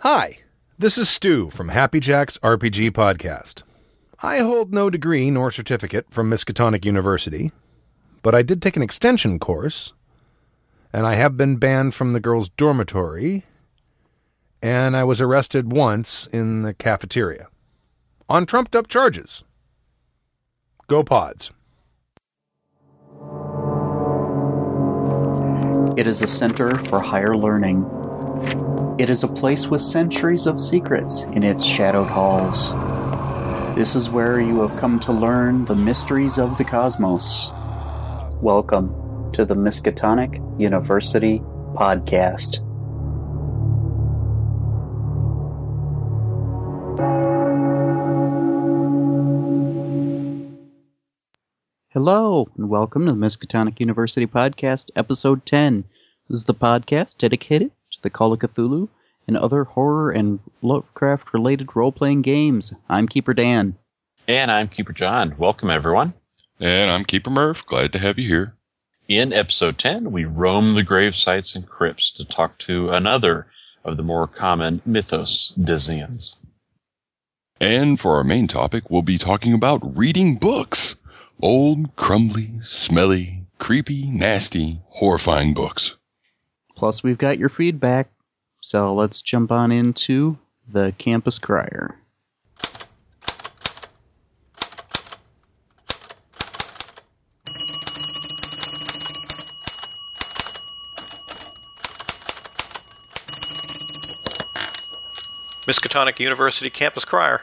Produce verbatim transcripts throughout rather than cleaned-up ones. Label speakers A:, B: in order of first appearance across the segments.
A: Hi, this is Stu from Happy Jack's R P G Podcast. I hold no degree nor certificate from Miskatonic University, but I did take an extension course, and I have been banned from the girls' dormitory, and I was arrested once in the cafeteria on trumped-up charges. Go Pods.
B: It is a center for higher learning. It is a place with centuries of secrets in its shadowed halls. This is where you have come to learn the mysteries of the cosmos. Welcome to the Miskatonic University Podcast. Hello, and welcome to the Miskatonic University Podcast, Episode ten. This is the podcast dedicated to the Call of Cthulhu and other horror and Lovecraft-related role-playing games. I'm Keeper Dan.
C: And I'm Keeper John. Welcome, everyone.
D: And I'm Keeper Murph. Glad to have you here.
C: In Episode ten, we roam the grave sites and crypts to talk to another of the more common mythos Dizians.
D: And for our main topic, we'll be talking about reading books. Old, crumbly, smelly, creepy, nasty, horrifying books.
B: Plus, we've got your feedback. So let's jump on into the Campus Crier.
E: Miskatonic University Campus Crier.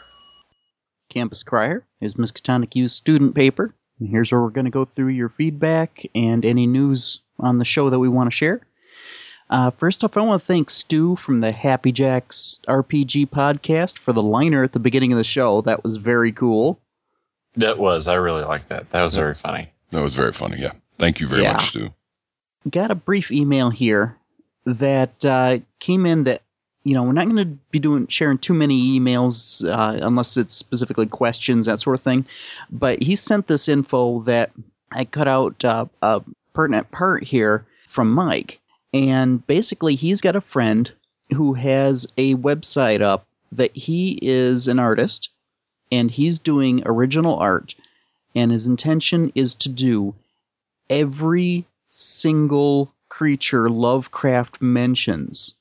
B: Campus Crier is Miskatonic U's student paper. And here's where we're going to go through your feedback and any news on the show that we want to share. Uh, first off, I want to thank Stu from the Happy Jack's R P G Podcast for the liner at the beginning of the show. That was very cool.
C: That was. I really liked that. That was very funny.
D: That was very funny, yeah. Thank you very
B: yeah.
D: much, Stu.
B: Got a brief email here that uh, came in that, you know, we're not going to be doing sharing too many emails uh, unless it's specifically questions, that sort of thing. But he sent this info that I cut out uh, a pertinent part here from Mike. And basically, he's got a friend who has a website up that he is an artist, and he's doing original art. And his intention is to do every single creature Lovecraft mentions.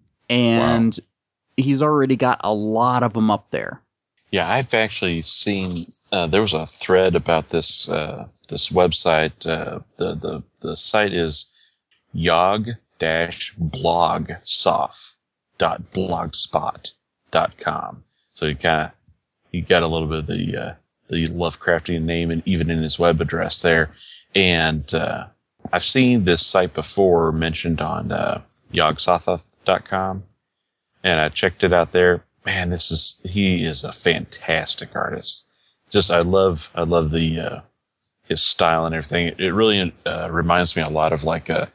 B: And wow. He's already got a lot of them up there.
C: Yeah, I've actually seen, uh, there was a thread about this uh, this website. Uh, the, the, the site is yog dash blogsoft dot blogspot dot com. So you kind of, you got a little bit of the, uh, the Lovecraftian name and even in his web address there. And uh, I've seen this site before mentioned on uh, yogsoth dot com, and I checked it out there. Man, this is, he is a fantastic artist. Just, I love, I love the, uh, his style and everything. It, it really uh, reminds me a lot of like a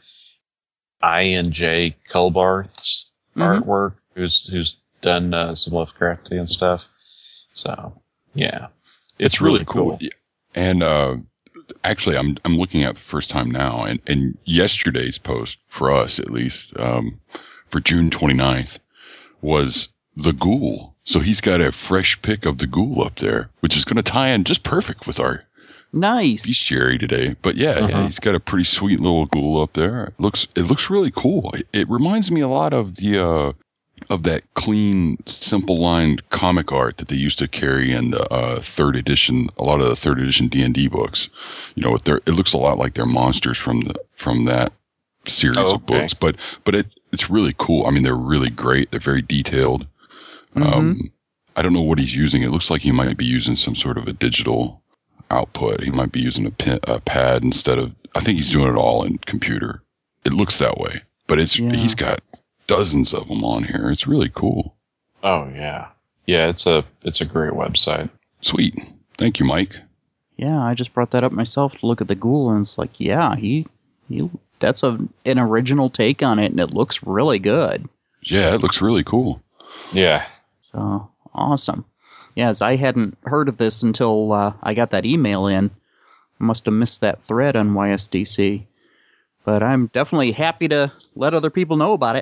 C: I N J Culbarth's mm-hmm. artwork, who's, who's done uh, some Lovecraftian stuff. So, yeah, it's, it's really, really cool. cool.
D: And, uh, actually, I'm I'm looking at the first time now, and, and yesterday's post, for us at least, um, for June twenty-ninth, was the Ghoul. So he's got a fresh pic of the Ghoul up there, which is going to tie in just perfect with our
B: nice
D: bestiary today. But yeah, uh-huh. yeah, he's got a pretty sweet little Ghoul up there. It looks it looks really cool. It, it reminds me a lot of the uh, of that clean, simple lined comic art that they used to carry in the uh, third edition, a lot of the third edition D and D books. You know, it looks a lot like they're monsters from the from that series oh, of okay. books, but but it it's really cool. I mean, they're really great. They're very detailed. Mm-hmm. Um, I don't know what he's using. It looks like he might be using some sort of a digital output. He might be using a, pen, a pad instead of. I think he's doing it all in computer. It looks that way, but it's yeah. he's got dozens of them on here. It's really cool.
C: Oh yeah, yeah. It's a it's a great website.
D: Sweet. Thank you, Mike.
B: Yeah, I just brought that up myself to look at the Ghoul, and it's like, yeah, he he. That's a an original take on it, and it looks really good.
D: Yeah, it looks really cool.
C: Yeah.
B: So awesome. Yes, I hadn't heard of this until uh, I got that email in. I must have missed that thread on Y S D C. But I'm definitely happy to let other people know about it.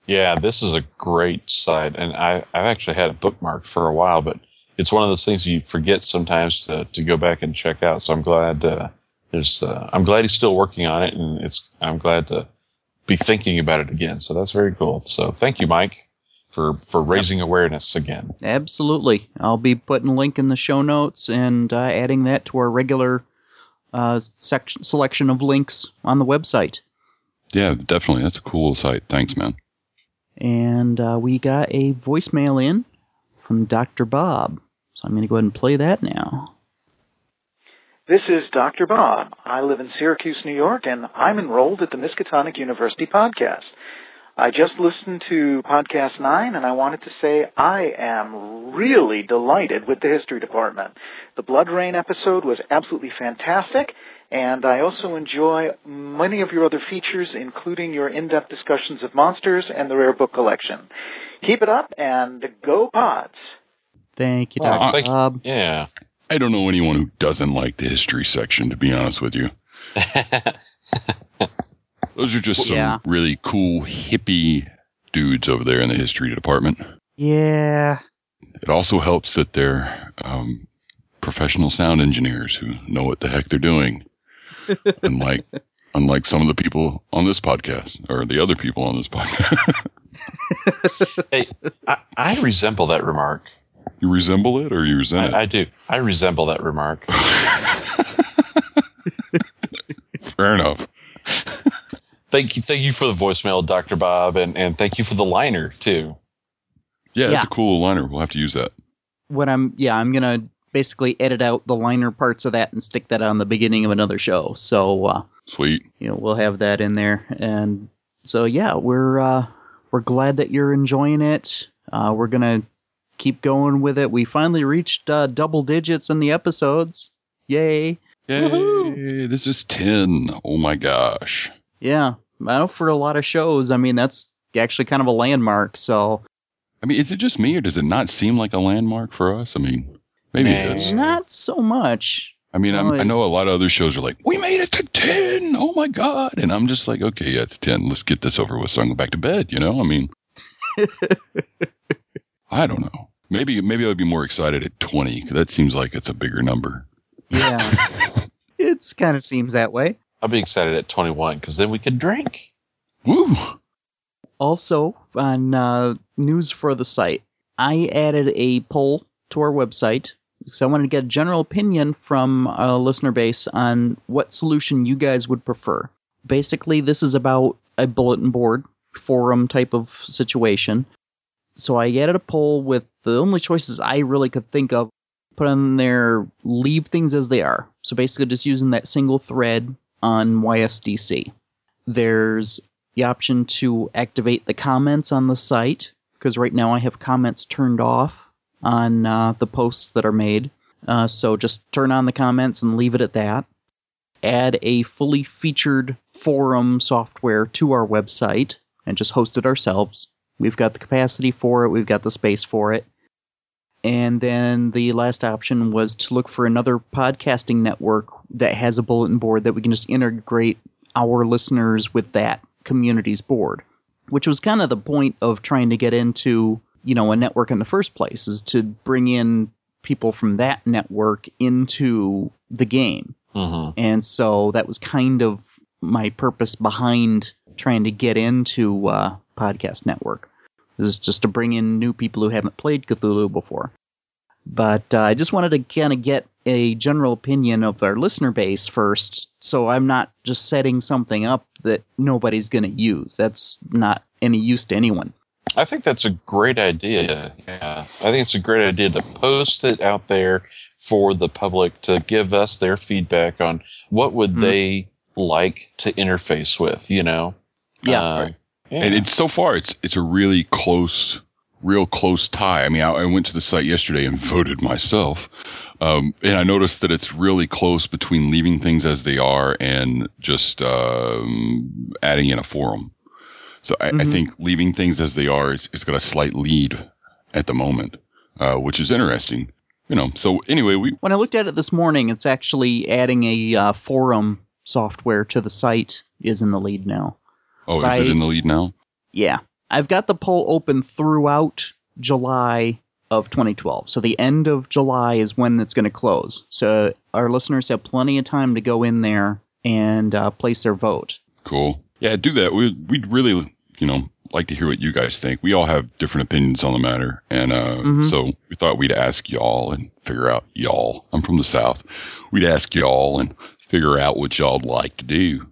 C: Yeah, this is a great site, and I, I've actually had it bookmarked for a while, but it's one of those things you forget sometimes to, to go back and check out. So I'm glad uh, there's uh, I'm glad he's still working on it, and it's I'm glad to be thinking about it again. So that's very cool. So thank you, Mike, for for raising awareness again.
B: Absolutely, I'll be putting a link in the show notes and uh, adding that to our regular uh, section selection of links on the website.
D: Yeah, definitely. That's a cool site. Thanks, man.
B: And uh, we got a voicemail in from Doctor Bob. So I'm going to go ahead and play that now.
E: This is Doctor Bob. I live in Syracuse, New York, and I'm enrolled at the Miskatonic University podcast. I just listened to Podcast nine, and I wanted to say I am really delighted with the history department. The Blood Rain episode was absolutely fantastic, and I also enjoy many of your other features, including your in-depth discussions of monsters and the rare book collection. Keep it up, and go Pods!
B: Thank you,
C: Well,
B: Doctor
C: thank you.
B: Bob.
C: Yeah.
D: I don't know anyone who doesn't like the history section, to be honest with you. Those are just some
B: Yeah.
D: really cool hippie dudes over there in the history department.
B: Yeah.
D: It also helps that they're um, professional sound engineers who know what the heck they're doing. unlike unlike some of the people on this podcast, or the other people on this podcast.
C: Hey, I, I resemble that remark.
D: You resemble it, or you resent it?
C: I, I do. I resemble that remark.
D: Fair enough.
C: Thank you, thank you for the voicemail, Doctor Bob, and, and thank you for the liner too.
D: Yeah,
B: Yeah.
D: that's a cool liner. We'll have to use that.
B: What I'm, yeah, I'm going to basically edit out the liner parts of that and stick that on the beginning of another show. So, uh,
D: Sweet.
B: you know, we'll have that in there. And so, yeah, we're, uh, we're glad that you're enjoying it. Uh, we're going to keep going with it. We finally reached uh, double digits in the episodes. Yay.
D: Yay,
B: Woohoo!
D: this is ten. Oh my gosh.
B: Yeah. I know for a lot of shows, I mean, that's actually kind of a landmark. So,
D: I mean, is it just me, or does it not seem like a landmark for us? I mean, maybe it
C: Nah.
D: is.
B: not so much.
D: I mean, I'm,
B: Well,
D: I know a lot of other shows are like, we made it to ten. Oh my God. And I'm just like, okay, yeah, it's ten. Let's get this over with so I can go back to bed. You know, I mean, I don't know. Maybe, maybe I'd be more excited at twenty, because that seems like it's a bigger number.
B: Yeah. It's kind of seems that way.
C: I'll be excited at twenty-one because then we could drink.
D: Woo.
B: Also, on uh, news for the site, I added a poll to our website because I wanted to get a general opinion from a listener base on what solution you guys would prefer. Basically, this is about a bulletin board forum type of situation. So I added a poll with the only choices I really could think of. Put on there, leave things as they are. So basically just using that single thread on Y S D C. There's the option to activate the comments on the site, because right now I have comments turned off on uh, the posts that are made. Uh, so just turn on the comments and leave it at that. Add a fully featured forum software to our website and just host it ourselves. We've got the capacity for it. We've got the space for it. And then the last option was to look for another podcasting network that has a bulletin board that we can just integrate our listeners with that community's board, which was kind of the point of trying to get into, you know, a network in the first place, is to bring in people from that network into the game.
C: Mm-hmm.
B: And so that was kind of my purpose behind trying to get into uh, Podcast Network. This is just to bring in new people who haven't played Cthulhu before. But uh, I just wanted to kind of get a general opinion of our listener base first, so I'm not just setting something up that nobody's going to use. That's not any use to anyone.
C: I think that's a great idea. Yeah, I think it's a great idea to post it out there for the public to give us their feedback on what would
B: Mm-hmm.
C: they like to interface with. You know.
B: Yeah.
C: Uh,
D: Right.
C: yeah.
D: And it's so far, it's it's a really close, real close tie. I mean, I, I went to the site yesterday and voted myself, um, and I noticed that it's really close between leaving things as they are and just um, adding in a forum. So I, I
B: Mhm.
D: think leaving things as they are is, is got a slight lead at the moment, uh, which is interesting. You know. So anyway, we
B: When I looked at it this morning, it's actually adding a uh, forum software to the site is in the lead now.
D: oh, is
B: Right.
D: it in the lead now?
B: Yeah. I've got the poll open throughout July of twenty twelve. So the end of July is when it's going to close. So our listeners have plenty of time to go in there and uh, place their vote.
D: Cool. Yeah, do that. We, we'd really, you know, like to hear what you guys think. We all have different opinions on the matter. And uh, mm-hmm. so we thought we'd ask y'all and figure out y'all. I'm from the South. We'd ask y'all and figure out what y'all'd like to do.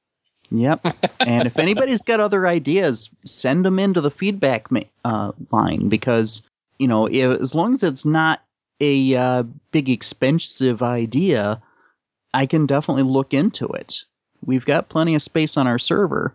B: Yep. And if anybody's got other ideas, send them into the feedback uh, line because, you know, if, as long as it's not a uh, big expensive idea, I can definitely look into it. We've got plenty of space on our server,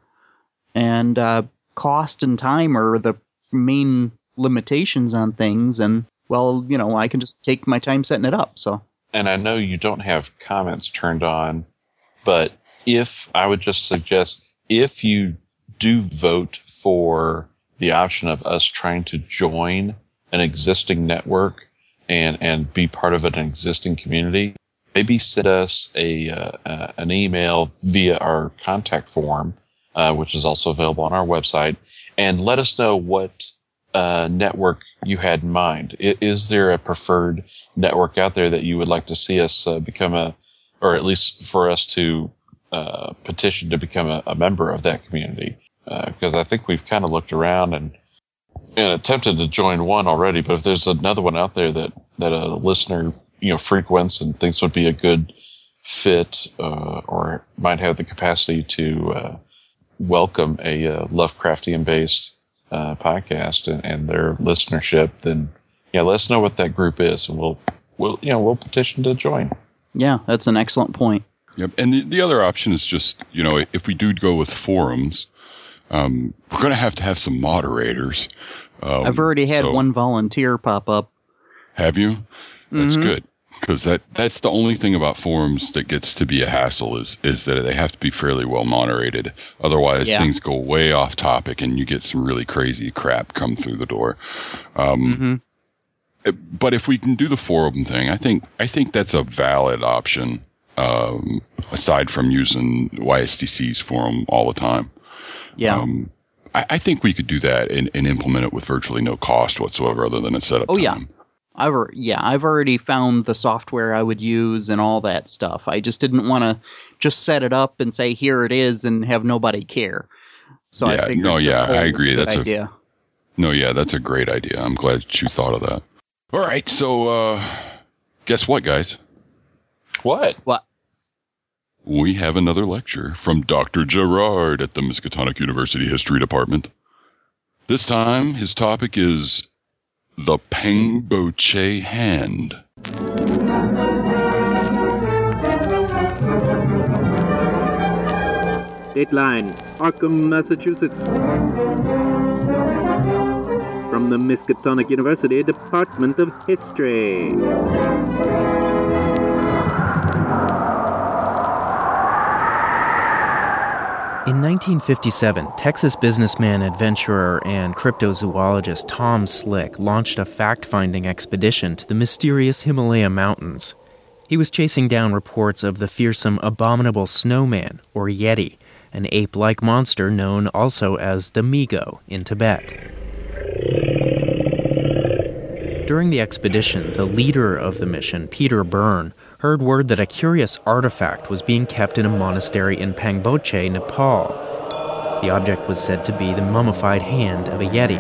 B: and uh, cost and time are the main limitations on things. And, well, you know, I can just take my time setting it up. So.
C: And I know you don't have comments turned on, but if I would just suggest, if you do vote for the option of us trying to join an existing network and, and be part of an existing community, maybe send us a uh, uh, an email via our contact form, uh, which is also available on our website, and let us know what uh, network you had in mind. I, is there a preferred network out there that you would like to see us uh, become a, or at least for us to uh, petition to become a, a member of that community? Because uh, I think we've kind of looked around and, and attempted to join one already, but if there's another one out there that, that a listener you know frequents and thinks would be a good fit uh, or might have the capacity to uh, welcome a uh, Lovecraftian-based uh, podcast and, and their listenership, then yeah, let us know what that group is, and we'll we'll you know we'll petition to join.
B: Yeah, that's an excellent point.
D: Yep, and the, the other option is just you know if we do go with forums, um, we're going to have to have some moderators. Um,
B: I've already had
D: so,
B: one volunteer pop up.
D: Have you? That's
B: mm-hmm.
D: good. Because that, that's the only thing about forums that gets to be a hassle is is that they have to be fairly well moderated. Otherwise, yeah. things go way off topic and you get some really crazy crap come through the door. Um, mm-hmm. But if we can do the forum thing, I think I think that's a valid option. Um, aside from using Y S D C's forum all the time.
B: Yeah.
D: Um, I, I think we could do that and, and implement it with virtually no cost whatsoever, other than a setup
B: oh,
D: time.
B: Yeah. I've yeah, I've already found the software I would use and all that stuff. I just didn't want to just set it up and say here it is and have nobody care. So
D: yeah,
B: I figured
D: no, yeah, I agree.
B: A good
D: that's
B: idea.
D: A, no, yeah, that's a great idea. I'm glad you thought of that. All right, so uh, guess what, guys?
C: What?
B: What?
D: We have another lecture from Doctor Gerard at the Miskatonic University History Department. This time, his topic is the Pangboche Hand.
F: Dateline, Arkham, Massachusetts. From the Miskatonic University Department of History.
G: In nineteen fifty-seven, Texas businessman, adventurer, and cryptozoologist Tom Slick launched a fact-finding expedition to the mysterious Himalaya Mountains. He was chasing down reports of the fearsome abominable snowman, or Yeti, an ape-like monster known also as the Migo in Tibet. During the expedition, the leader of the mission, Peter Byrne, heard word that a curious artifact was being kept in a monastery in Pangboche, Nepal. The object was said to be the mummified hand of a Yeti.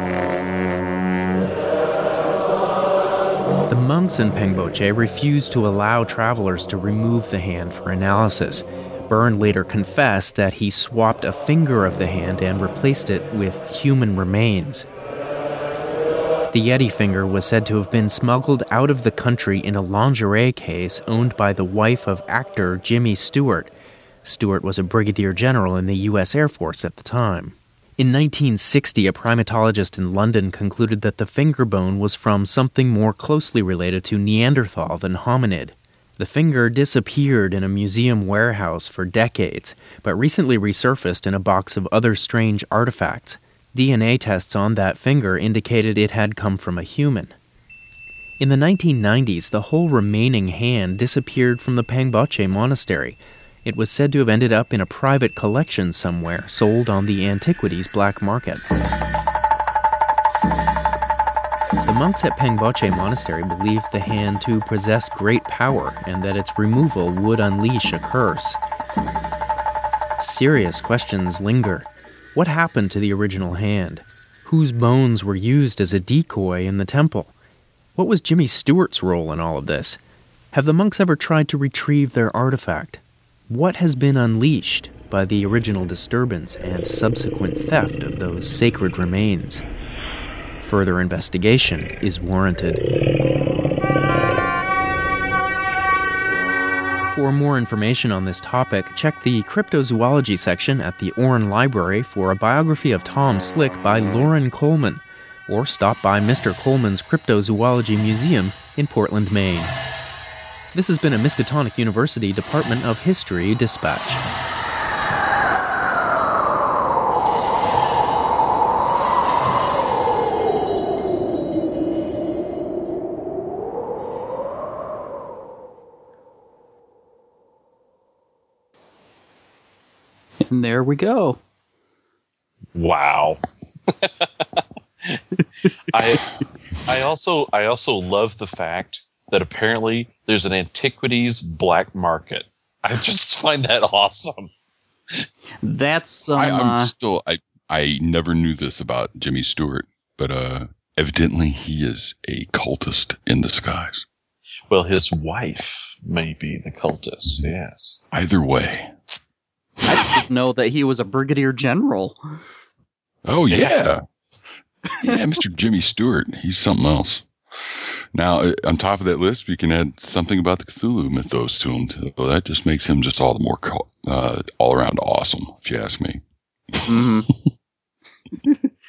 G: The monks in Pangboche refused to allow travelers to remove the hand for analysis. Byrne later confessed that he swapped a finger of the hand and replaced it with human remains. The Yeti finger was said to have been smuggled out of the country in a lingerie case owned by the wife of actor Jimmy Stewart. Stewart was a brigadier general in the U S Air Force at the time. In nineteen sixty, a primatologist in London concluded that the finger bone was from something more closely related to Neanderthal than hominid. The finger disappeared in a museum warehouse for decades, but recently resurfaced in a box of other strange artifacts. D N A tests on that finger indicated it had come from a human. In the nineteen nineties, the whole remaining hand disappeared from the Pangboche monastery. It was said to have ended up in a private collection somewhere, sold on the antiquities black market. monks at Pengboche Monastery believed the hand to possess great power and that its removal would unleash a curse. Serious questions linger. What happened to the original hand? Whose bones were used as a decoy in the temple? What was Jimmy Stewart's role in all of this? Have the monks ever tried to retrieve their artifact? What has been unleashed by the original disturbance and subsequent theft of those sacred remains? Further investigation is warranted. For more information on this topic, check the cryptozoology section at the Orrin Library for a biography of Tom Slick by Loren Coleman, or stop by Mister Coleman's Cryptozoology Museum in Portland, Maine. This has been a Miskatonic University Department of History Dispatch.
B: And there we go.
C: Wow. I I also I also love the fact that apparently there's an antiquities black market. I just find that awesome.
B: That's some.
D: I, I'm
B: uh,
D: still. I I never knew this about Jimmy Stewart, but uh, evidently he is a cultist in disguise.
C: Well, his wife may be the cultist. Yes.
D: Either way.
B: I just didn't know that he was a brigadier general.
D: Oh yeah, yeah, Mister Jimmy Stewart. He's something else. Now, uh, on top of that list, we can add something about the Cthulhu mythos to him. Too. Well, that just makes him just all the more uh, all around awesome, if you ask me.
B: Mm-hmm.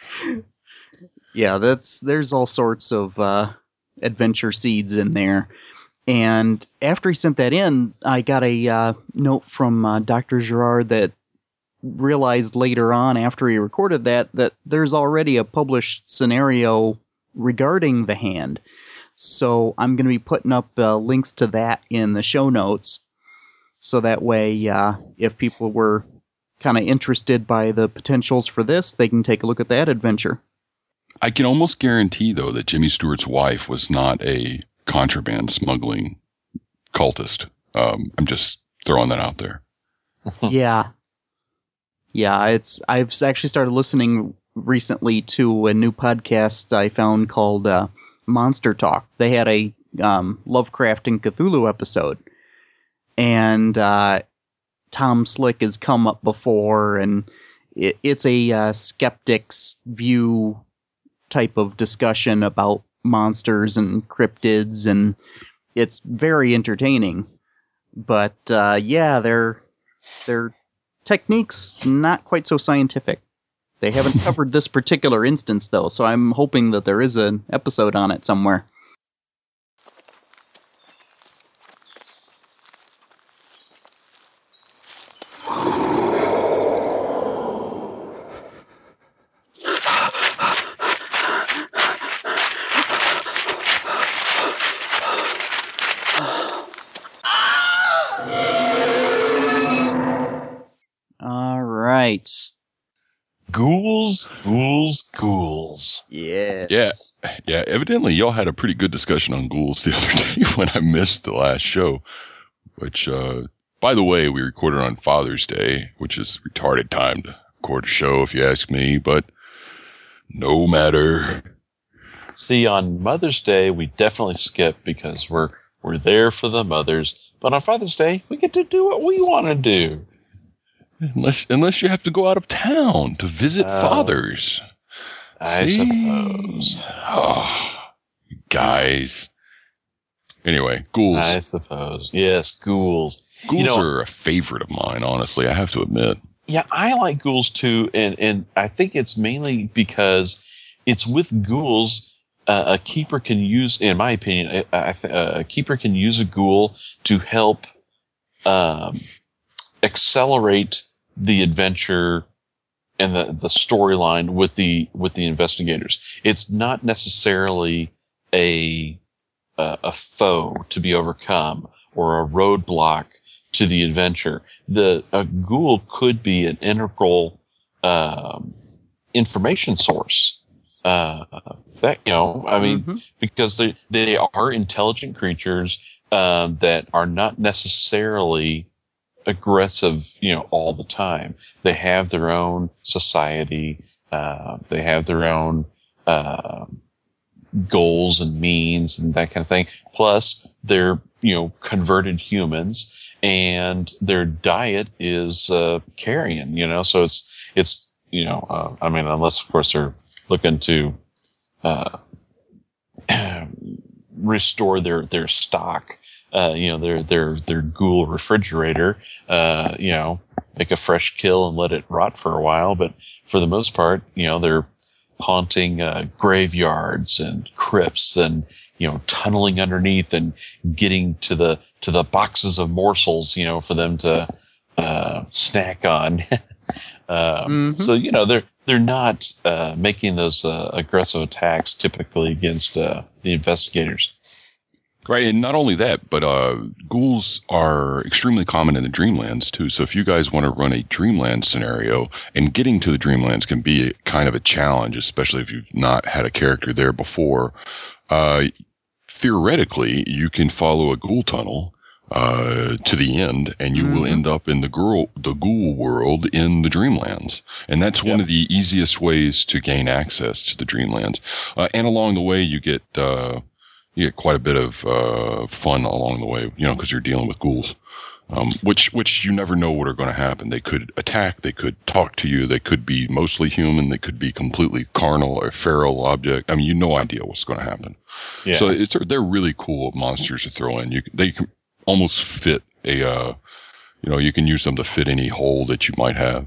B: Yeah, that's there's all sorts of uh, adventure seeds in there. And after he sent that in, I got a uh, note from uh, Doctor Gerard that realized later on, after he recorded that, that there's already a published scenario regarding the hand. So I'm going to be putting up uh, links to that in the show notes. So that way, uh, if people were kind of interested by the potentials for this, they can take a look at that adventure.
D: I can almost guarantee, though, that Jimmy Stewart's wife was not a contraband smuggling cultist. Um, I'm just throwing that out there.
B: Yeah. Yeah, it's. I've actually started listening recently to a new podcast I found called uh, Monster Talk. They had a um, Lovecraft and Cthulhu episode. And uh, Tom Slick has come up before, and it, it's a uh, skeptic's view type of discussion about monsters and cryptids, and it's very entertaining. But uh, yeah, their their techniques not quite so scientific. They haven't covered this particular instance though, so I'm hoping that there is an episode on it somewhere.
C: Ghouls, ghouls, ghouls.
B: Yes.
D: Yeah. Yeah. Evidently, y'all had a pretty good discussion on ghouls the other day when I missed the last show, which, uh, by the way, we recorded on Father's Day, which is retarded time to record a show, if you ask me, but no matter.
C: See, on Mother's Day, we definitely skip because we're we're there for the mothers. But on Father's Day, we get to do what we want to do.
D: Unless unless you have to go out of town to visit
C: Oh.
D: fathers.
C: I
D: See?
C: suppose.
D: Oh, guys. Anyway, ghouls.
C: I suppose. Yes, ghouls.
D: Ghouls
C: You know-
D: are a favorite of mine, honestly. I have to admit.
C: Yeah, I like ghouls too, and, and I think it's mainly because it's with ghouls. Uh, a keeper can use, in my opinion, a, a, a keeper can use a ghoul to help um, accelerate the adventure and the, the storyline with the with the investigators. It's not necessarily a a, a foe to be overcome or a roadblock to the adventure. The a ghoul could be an integral um, information source uh, that you know, I mean,
B: Mm-hmm.
C: because they they are intelligent creatures um, that are not necessarily aggressive, you know, all the time. They have their own society. Uh, they have their own uh, goals and means and that kind of thing. Plus, they're, you know, converted humans, and their diet is uh, carrion. You know, so it's it's you know, uh, I mean, unless of course they're looking to uh, restore their their stock. Uh, you know, their their their ghoul refrigerator, uh, you know, make a fresh kill and let it rot for a while. But for the most part, you know, they're haunting uh, graveyards and crypts and, you know, tunneling underneath and getting to the to the boxes of morsels, you know, for them to uh, snack on. um,
B: Mm-hmm.
C: So, you know, they're they're not uh, making those uh, aggressive attacks typically against uh, the investigators.
D: Right, and not only that, but uh, ghouls are extremely common in the Dreamlands, too. So if you guys want to run a Dreamland scenario, and getting to the Dreamlands can be kind of a challenge, especially if you've not had a character there before, uh, theoretically, you can follow a ghoul tunnel uh, to the end, and you mm-hmm. will end up in the, girl, the ghoul world in the Dreamlands. And that's yep. one of the easiest ways to gain access to the Dreamlands. Uh, and along the way, you get... Uh, You get quite a bit of uh, fun along the way, you know, because you're dealing with ghouls, um, which which you never know what are going to happen. They could attack, they could talk to you, they could be mostly human, they could be completely carnal or feral object. I mean, you have no idea what's going to happen.
C: Yeah.
D: So it's they're really cool monsters to throw in. You they can almost fit a, uh, you know, you can use them to fit any hole that you might have.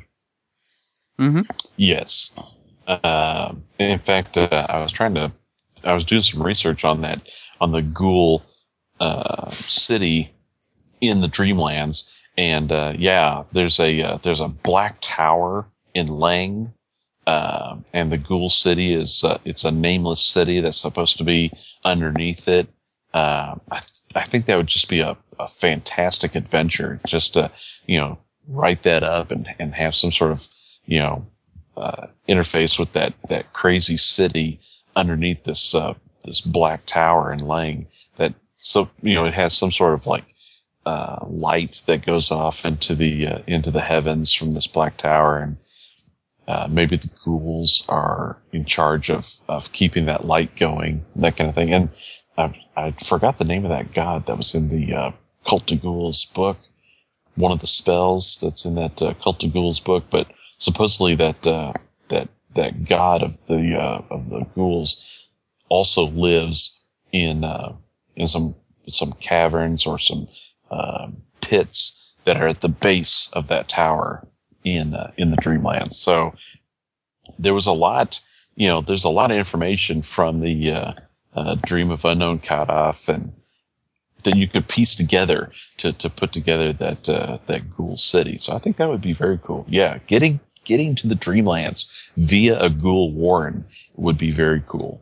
B: Mm-hmm.
C: Yes. Uh, in fact, uh, I was trying to. I was doing some research on that, on the ghoul uh, city in the Dreamlands, and uh, yeah, there's a uh, there's a black tower in Leng, uh, and the ghoul city is uh, it's a nameless city that's supposed to be underneath it. Uh, I th- I think that would just be a, a fantastic adventure, just to you know write that up and and have some sort of you know uh, interface with that that crazy city underneath this uh, this black tower in Leng, that so you know it has some sort of like uh, light that goes off into the uh, into the heavens from this black tower, and uh, maybe the ghouls are in charge of of keeping that light going, that kind of thing. And I, I forgot the name of that god that was in the uh, Cult of Ghouls book, one of the spells that's in that uh, Cult of Ghouls book, but supposedly that uh, that that god of the uh, of the ghouls also lives in uh, in some some caverns or some uh, pits that are at the base of that tower in uh, in the Dreamlands. So there was a lot, you know, there's a lot of information from the uh, uh, Dream of Unknown Cutoff, and that you could piece together to to put together that uh, that ghoul city. So I think that would be very cool. Yeah, getting. Getting to the Dreamlands via a ghoul warren would be very cool.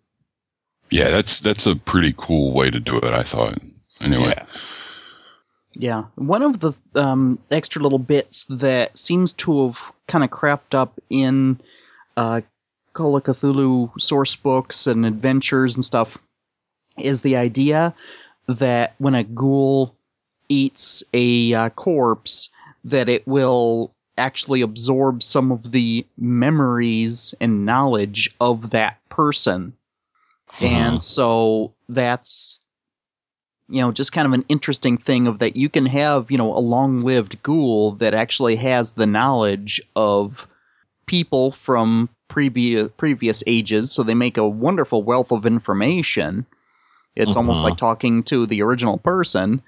D: Yeah, that's that's a pretty cool way to do it, I thought. Anyway.
C: Yeah.
B: Yeah. One of the um, extra little bits that seems to have kind of crept up in uh, Call of Cthulhu source books and adventures and stuff is the idea that when a ghoul eats a uh, corpse, that it will actually absorb some of the memories and knowledge of that person. Mm-hmm. And so that's, you know, just kind of an interesting thing of that you can have, you know, a long-lived ghoul that actually has the knowledge of people from previous previous ages, so they make a wonderful wealth of information. It's mm-hmm. almost like talking to the original person,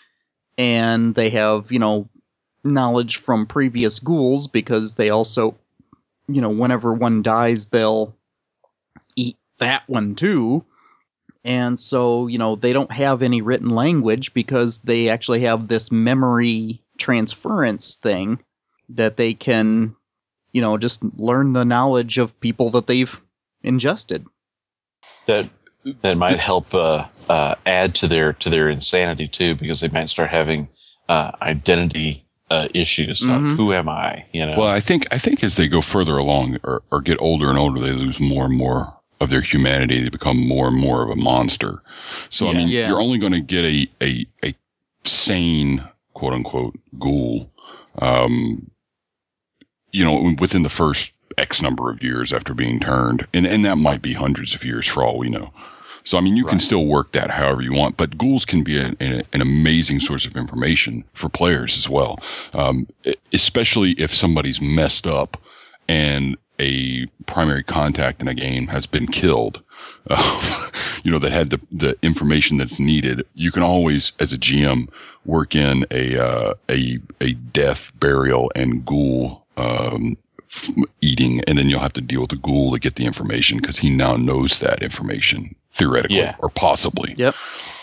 B: and they have, you know, knowledge from previous ghouls because they also, you know, whenever one dies, they'll eat that one too. And so, you know, they don't have any written language because they actually have this memory transference thing that they can, you know, just learn the knowledge of people that they've ingested.
C: That that might help uh, uh, add to their to their insanity too, because they might start having uh, identity uh, issues.
B: Mhm.
C: Like, who am I? You know.
D: Well, I think I think as they go further along or, or get older and older, they lose more and more of their humanity. They become more and more of a monster. So I
C: Yeah.
D: mean,
B: Yeah.
D: you're only going to get a, a a sane quote unquote ghoul, um, you know, within the first X number of years after being turned, and and that might be hundreds of years for all we know. So, I mean, you can
C: Right.
D: still work that however you want, but ghouls can be a, a, an amazing source of information for players as well, um, especially if somebody's messed up and a primary contact in a game has been killed, uh, you know, that had the, the information that's needed. You can always, as a G M, work in a uh, a a death, burial, and ghoul um eating, and then you'll have to deal with the ghoul to get the information because he now knows that information theoretically
C: Yeah.
D: or possibly.
B: Yep.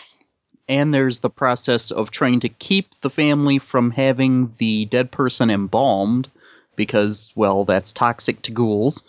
B: And there's the process of trying to keep the family from having the dead person embalmed because, well, that's toxic to ghouls.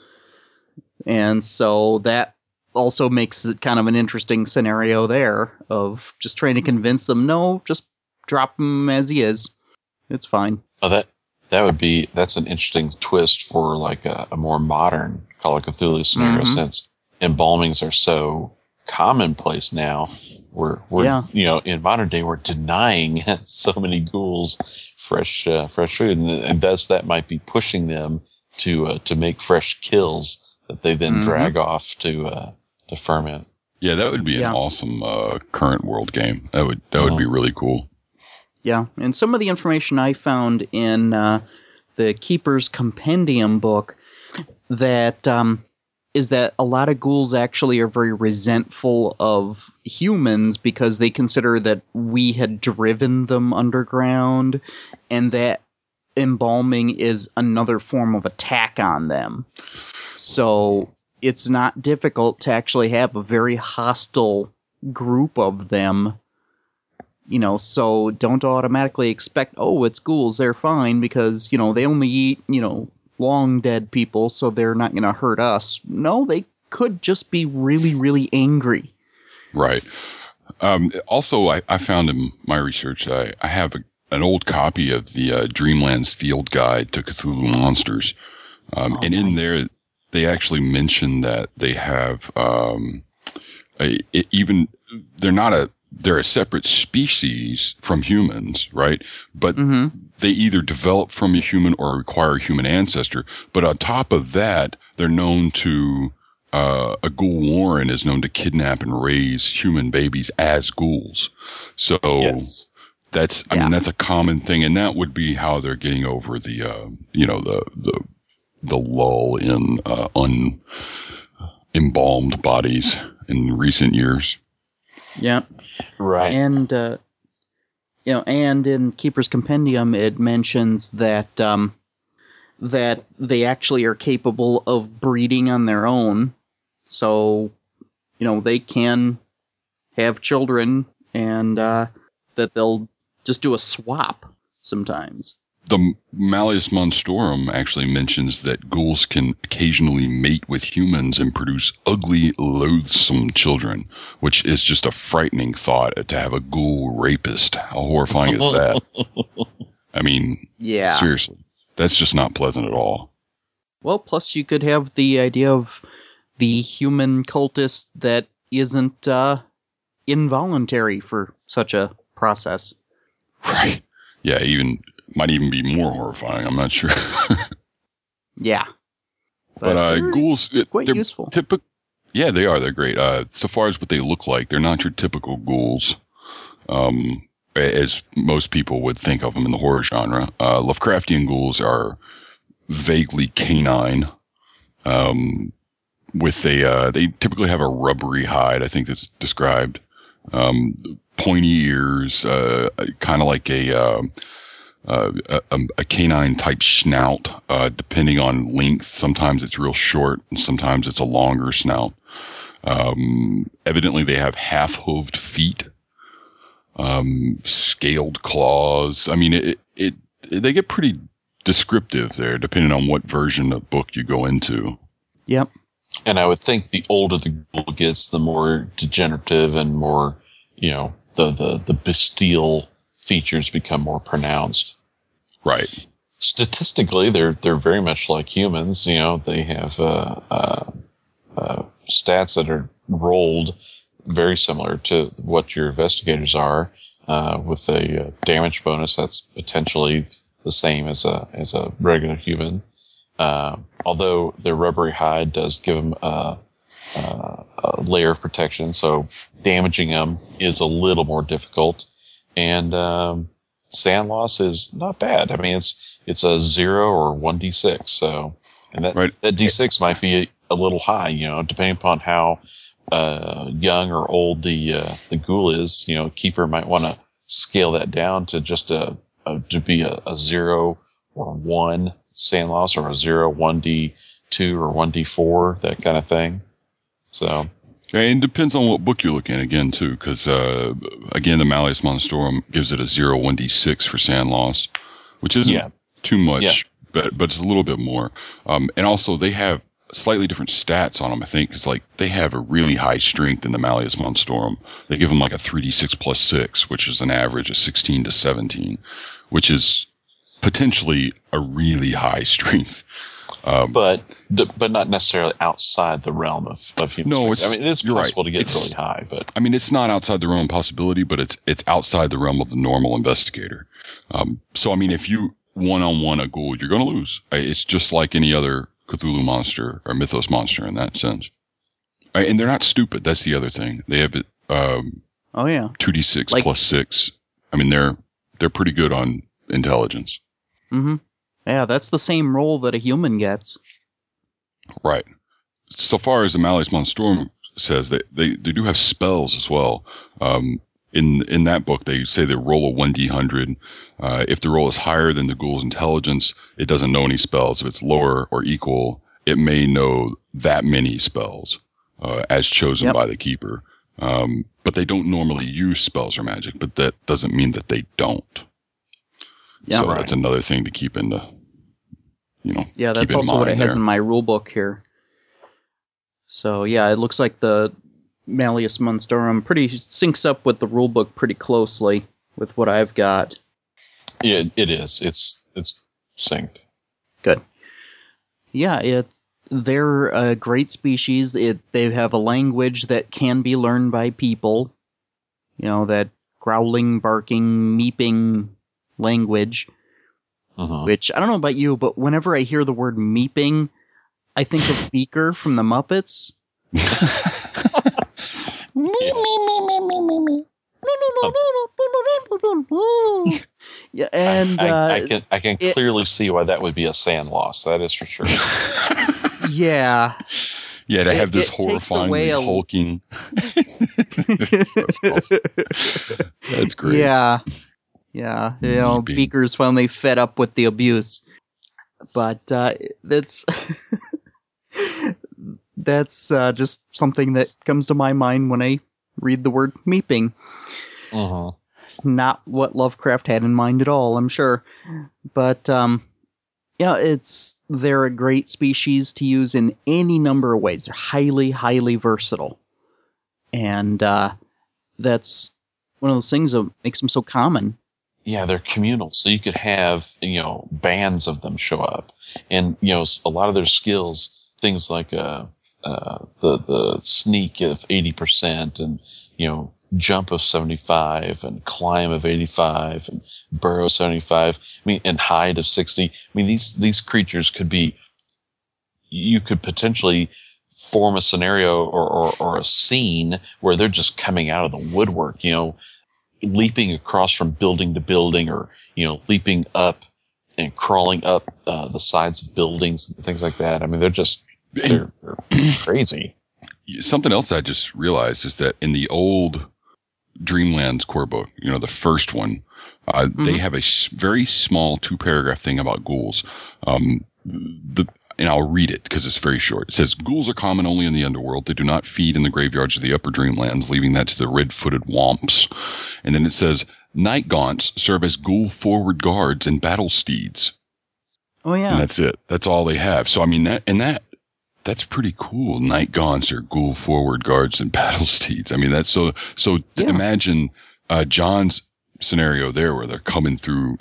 B: And so that also makes it kind of an interesting scenario there of just trying to convince them, no, just drop him as he is. It's fine.
C: Oh, that that would be that's an interesting twist for like a, a more modern Call of Cthulhu scenario,
B: Mhm.
C: since embalmings are so commonplace now. We're we're
B: Yeah.
C: you know in modern day we're denying so many ghouls fresh uh, fresh food, and, and thus that might be pushing them to uh, to make fresh kills that they then
B: Mhm.
C: drag off to uh, to ferment.
D: Yeah, that would be
B: Yeah.
D: an awesome uh, current world game. That would that would
C: Uh-huh.
D: be really cool.
B: Yeah, and some of the information I found in uh, the Keeper's Compendium book that um, is that a lot of ghouls actually are very resentful of humans because they consider that we had driven them underground, and that embalming is another form of attack on them. So it's not difficult to actually have a very hostile group of them. You know, so don't automatically expect, oh, it's ghouls, they're fine because, you know, they only eat, you know, long dead people, so they're not going to hurt us. No, they could just be really, really angry.
D: Right. Um, also, I, I found in my research, I, I have a, an old copy of the uh, Dreamlands Field Guide to Cthulhu Monsters. Um,
B: Oh,
D: and in
B: nice.
D: there, they actually mention that they have um, a, it, even, they're not a, they're a separate species from humans, right? But
B: Mm-hmm.
D: they either develop from a human or require a human ancestor. But on top of that, they're known to, uh, a ghoul warren is known to kidnap and raise human babies as ghouls. So
C: Yes.
D: that's, I
B: Yeah.
D: mean, that's a common thing. And that would be how they're getting over the, uh, you know, the, the, the lull in, uh, un, embalmed bodies in recent years.
B: Yeah.
C: Right.
B: And, uh, you know, and in Keeper's Compendium, it mentions that, um, that they actually are capable of breeding on their own. So, you know, they can have children and, uh, that they'll just do a swap sometimes.
D: The Malleus Monstrorum actually mentions that ghouls can occasionally mate with humans and produce ugly, loathsome children, which is just a frightening thought to have a ghoul rapist. How horrifying is that? I mean,
B: Yeah.
D: seriously, that's just not pleasant at all.
B: Well, plus you could have the idea of the human cultist that isn't uh, involuntary for such a process.
D: Right. Yeah, even might even be more horrifying. I'm not sure.
B: Yeah.
D: But, uh,
B: they're
D: ghouls, it,
B: quite
D: they're
B: useful.
D: typical. Yeah, they are. They're great. Uh, so far as what they look like, they're not your typical ghouls, um, as most people would think of them in the horror genre. Uh, Lovecraftian ghouls are vaguely canine, um, with a, uh, they typically have a rubbery hide. I think that's described. Um, pointy ears, uh, kind of like a, uh, Uh, a, a canine type snout, uh, depending on length. Sometimes it's real short and sometimes it's a longer snout. Um, evidently they have half-hooved feet, um, scaled claws. I mean, it, it, it, they get pretty descriptive there, depending on what version of book you go into.
B: Yep.
C: And I would think the older the ghoul gets, the more degenerative and more, you know, the, the, the bestial features become more pronounced.
D: Right.
C: Statistically, they're they're very much like humans. You know, they have uh, uh, uh, stats that are rolled very similar to what your investigators are, uh, with a uh, damage bonus that's potentially the same as a as a regular human. Uh, although their rubbery hide does give them a, a, a layer of protection, so damaging them is a little more difficult. And um, sand loss is not bad. I mean, it's it's a zero or one d six. So, and that
D: right.
C: that d six might be a, a little high, you know, depending upon how uh, young or old the uh, the ghoul is. You know, keeper might want to scale that down to just a, a to be a, a zero or one sand loss, or a zero, one d two, or one d four, that kind of thing. So.
D: And it depends on what book you're looking at again, too, because, uh, again, the Malleus Monstrorum gives it a zero one d six for sand loss, which isn't
C: yeah.
D: too much,
C: yeah.
D: but but it's a little bit more. Um, and also, they have slightly different stats on them, I think, because, like, they have a really high strength in the Malleus Monstrorum. They give them, like, a three d six plus six, which is an average of sixteen to seventeen, which is potentially a really high strength. Um,
C: but but not necessarily outside the realm of, of human
D: no,
C: strength. I mean, it is possible
D: right.
C: to get
D: it's,
C: really high, but
D: I mean, it's not outside the realm of possibility, but it's it's outside the realm of the normal investigator. Um, so, I mean, if you one-on-one a ghoul, you're going to lose. It's just like any other Cthulhu monster or Mythos monster in that sense. And they're not stupid. That's the other thing. They have um,
B: oh yeah,
D: two d six
B: like,
D: plus six. I mean, they're they're pretty good on intelligence.
B: Mm-hmm. Yeah, that's the same roll that a human gets.
D: Right. So far as the Malleus Monstrorum says, that they, they do have spells as well. Um, in in that book, they say they roll a one d one hundred. Uh, if the roll is higher than the ghoul's intelligence, it doesn't know any spells. If it's lower or equal, it may know that many spells uh, as chosen
B: yep.
D: by the keeper. Um, but they don't normally use spells or magic, but that doesn't mean that they don't.
B: Yeah,
D: so
B: right.
D: that's another thing to keep in the, you know.
B: Yeah, that's also what it has in my rule book here. So yeah, it looks like the Malleus Monstrorum pretty syncs up with the rule book pretty closely with what I've got.
C: Yeah, it is. It's it's synced.
B: Good. Yeah, it they're a great species. It they have a language that can be learned by people. You know, that growling, barking, meeping language.
C: Uh-huh.
B: Which, I don't know about you, but whenever I hear the word meeping, I think of Beaker from the Muppets. Yeah, and
C: I, I,
B: uh,
C: I can I can
B: it,
C: clearly see why that would be a sand loss. That is for sure.
B: Yeah.
D: Yeah, to have
B: it,
D: this
B: it
D: horrifyingly
B: a...
D: hulking. That's, awesome. That's great.
B: Yeah. Yeah. You know,
D: Meeping.
B: Beaker's finally fed up with the abuse. But uh, that's that's uh, just something that comes to my mind when I read the word meeping.
C: Uh-huh.
B: Not what Lovecraft had in mind at all, I'm sure. But um, yeah, it's they're a great species to use in any number of ways. They're highly, highly versatile, and uh, that's one of those things that makes them so common.
C: Yeah, they're communal, so you could have, you know, bands of them show up, and you know, a lot of their skills, things like uh, uh, the the sneak of eighty percent, and you know, jump of seventy-five, and climb of eighty-five, and burrow seventy-five. I mean, and hide of sixty. I mean, these these creatures could be. You could potentially form a scenario or, or or a scene where they're just coming out of the woodwork. You know, leaping across from building to building, or you know, leaping up and crawling up uh, the sides of buildings and things like that. I mean, they're just they're, they're crazy.
D: Something else I just realized is that in the old Dreamlands core book, you know, the first one, uh, mm-hmm. they have a s- very small two paragraph thing about ghouls. Um, the and I'll read it because it's very short. It says, ghouls are common only in the underworld. They do not feed in the graveyards of the upper Dreamlands, leaving that to the red-footed womps. And then it says, night gaunts serve as ghoul forward guards and battle steeds.
B: Oh, yeah.
D: And that's it. That's all they have. So, I mean, that and that, that's pretty cool. Night gaunts are ghoul forward guards and battle steeds. I mean, that's so, so yeah. Imagine uh, John's scenario there where they're coming through, you know,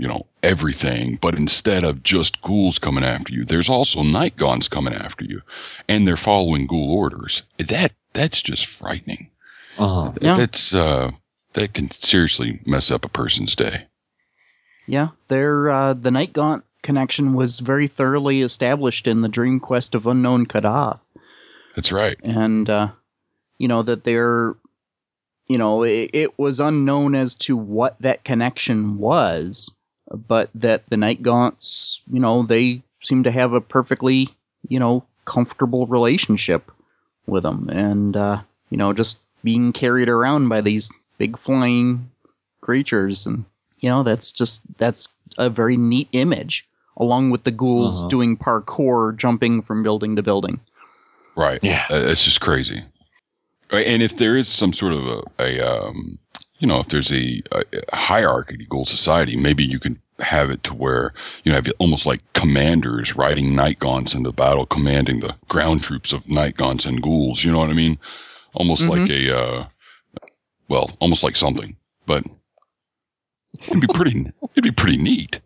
D: everything, but instead of just ghouls coming after you, there's also night gaunts coming after you, and they're following ghoul orders. That that's just frightening.
C: Uh-huh.
B: Yeah.
D: That's uh, that can seriously mess up a person's day.
B: Yeah, there. Uh, the Night Gaunt connection was very thoroughly established in the Dream Quest of Unknown Kadath.
D: That's right.
B: And, uh, you know, that they're, you know, it, it was unknown as to what that connection was, but that the Night Gaunts, you know, they seem to have a perfectly, you know, comfortable relationship with them. And, uh, you know, just being carried around by these big flying creatures. And, you know, that's just, that's a very neat image, along with the ghouls uh-huh. doing parkour, jumping from building to building.
D: Right.
C: Yeah.
D: Uh, it's just crazy. And if there is some sort of a, a um, you know, if there's a, a hierarchy to Ghoul Society, maybe you can have it to where, you know, have almost like commanders riding Night Gaunts into battle, commanding the ground troops of Night Gaunts and ghouls. You know what I mean? Almost mm-hmm. like a, uh, well, almost like something. But it'd be pretty, it'd be pretty neat.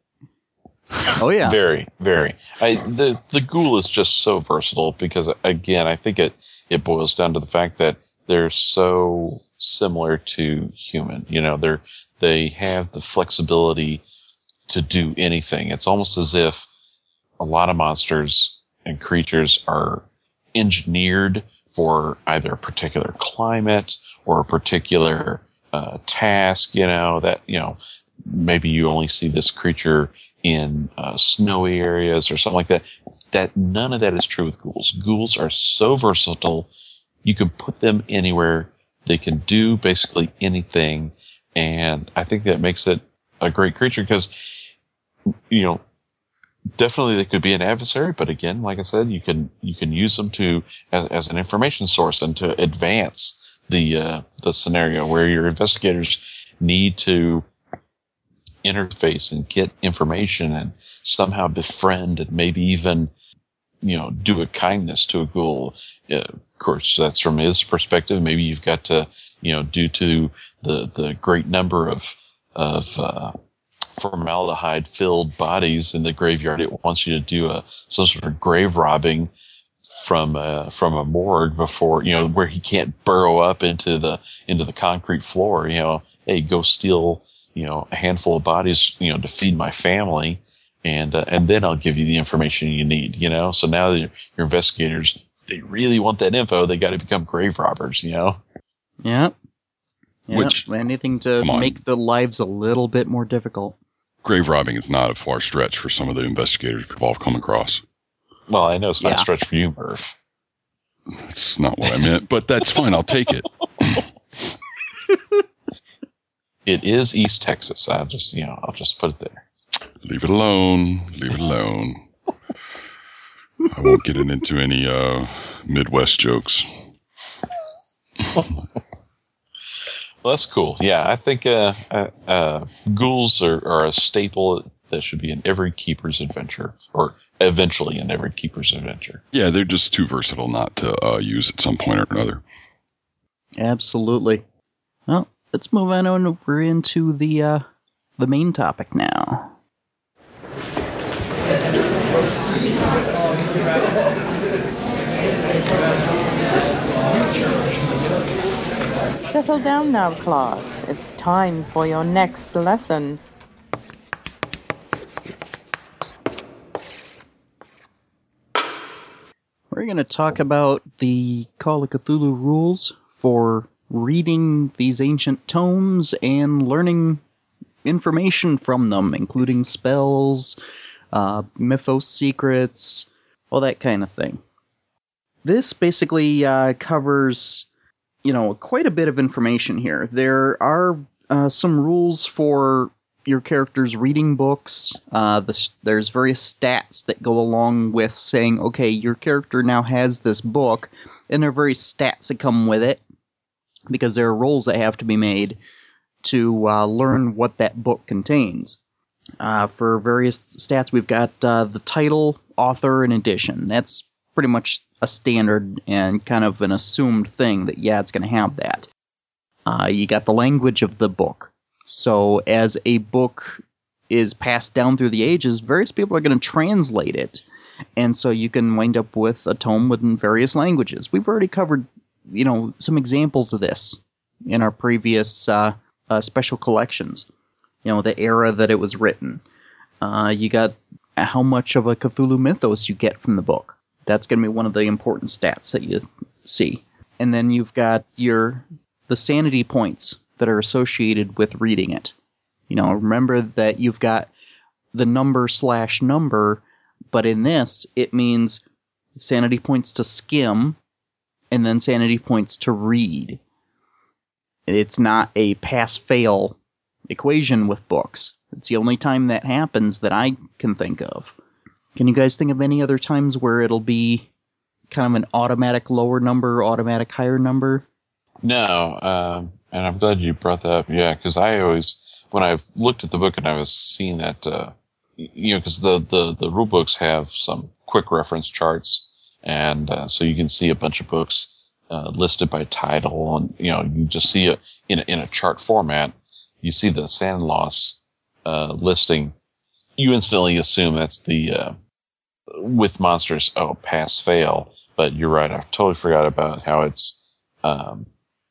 B: Oh yeah,
C: very, very. I the the ghoul is just so versatile because again, I think it it boils down to the fact that they're so similar to human. You know, they're they have the flexibility to do anything. It's almost as if a lot of monsters and creatures are engineered for either a particular climate or a particular uh, task. You know that you know maybe you only see this creature in uh, snowy areas or something like that. That none of that is true with ghouls. Ghouls are so versatile. You can put them anywhere. They can do basically anything. And I think that makes it a great creature because, you know, definitely they could be an adversary. But again, like I said, you can, you can use them to, as, as an information source and to advance the, uh, the scenario where your investigators need to interface and get information and somehow befriend and maybe even, you know, do a kindness to a ghoul. Uh, of course, that's from his perspective. Maybe you've got to, you know, due to the, the great number of, of, uh, formaldehyde filled bodies in the graveyard, it wants you to do a, some sort of grave robbing from a, from a morgue before, you know, where he can't burrow up into the, into the concrete floor, you know, hey, go steal, you know, a handful of bodies, you know, to feed my family, and uh, and then I'll give you the information you need, you know. So now your, your investigators, they really want that info. They got to become grave robbers, you know.
B: Yep. Yep.
D: Which,
B: anything to make the lives a little bit more difficult.
D: Grave robbing is not a far stretch for some of the investigators we've all come across.
C: Well, I know it's not
B: yeah.
C: a stretch for you, Murph.
D: That's not what I meant, but that's fine. I'll take it.
C: It is East Texas. I'll just, you know, I'll just put it there.
D: Leave it alone. Leave it alone. I won't get into any uh, Midwest jokes.
C: Well, that's cool. Yeah, I think uh, uh, uh, ghouls are, are a staple that should be in every keeper's adventure, or eventually in every keeper's adventure.
D: Yeah, they're just too versatile not to uh, use at some point or another.
B: Absolutely. Well, let's move on over into the uh, the main topic now.
H: Settle down now, class. It's time for your next lesson.
B: We're going to talk about the Call of Cthulhu rules for reading these ancient tomes and learning information from them, including spells, uh, mythos secrets, all that kind of thing. This basically uh, covers, you know, quite a bit of information here. There are uh, some rules for your characters reading books. Uh, the, there's various stats that go along with saying, okay, your character now has this book, and there are various stats that come with it, because there are rolls that have to be made to uh, learn what that book contains. Uh, for various stats, we've got uh, the title, author, and edition. That's pretty much a standard and kind of an assumed thing that, yeah, it's going to have that. Uh, you got the language of the book. So as a book is passed down through the ages, various people are going to translate it. And so you can wind up with a tome within various languages. We've already covered, you know, some examples of this in our previous uh, uh, special collections. You know, the era that it was written. Uh, you got how much of a Cthulhu mythos you get from the book. That's going to be one of the important stats that you see. And then you've got your the sanity points that are associated with reading it. You know, remember that you've got the number slash number, but in this, it means sanity points to skim and then sanity points to read. It's not a pass-fail equation with books. It's the only time that happens that I can think of. Can you guys think of any other times where it'll be kind of an automatic lower number, automatic higher number?
C: No, um, and I'm glad you brought that up. Yeah, because I always, when I've looked at the book and I was seeing that, uh, you know, because the, the, the rule books have some quick reference charts, and uh, so you can see a bunch of books uh, listed by title, and you know, you just see it in a, in a chart format. You see the sand loss uh, listing. You instantly assume that's the uh, with monsters. Oh, pass fail. But you're right. I totally forgot about how it's um,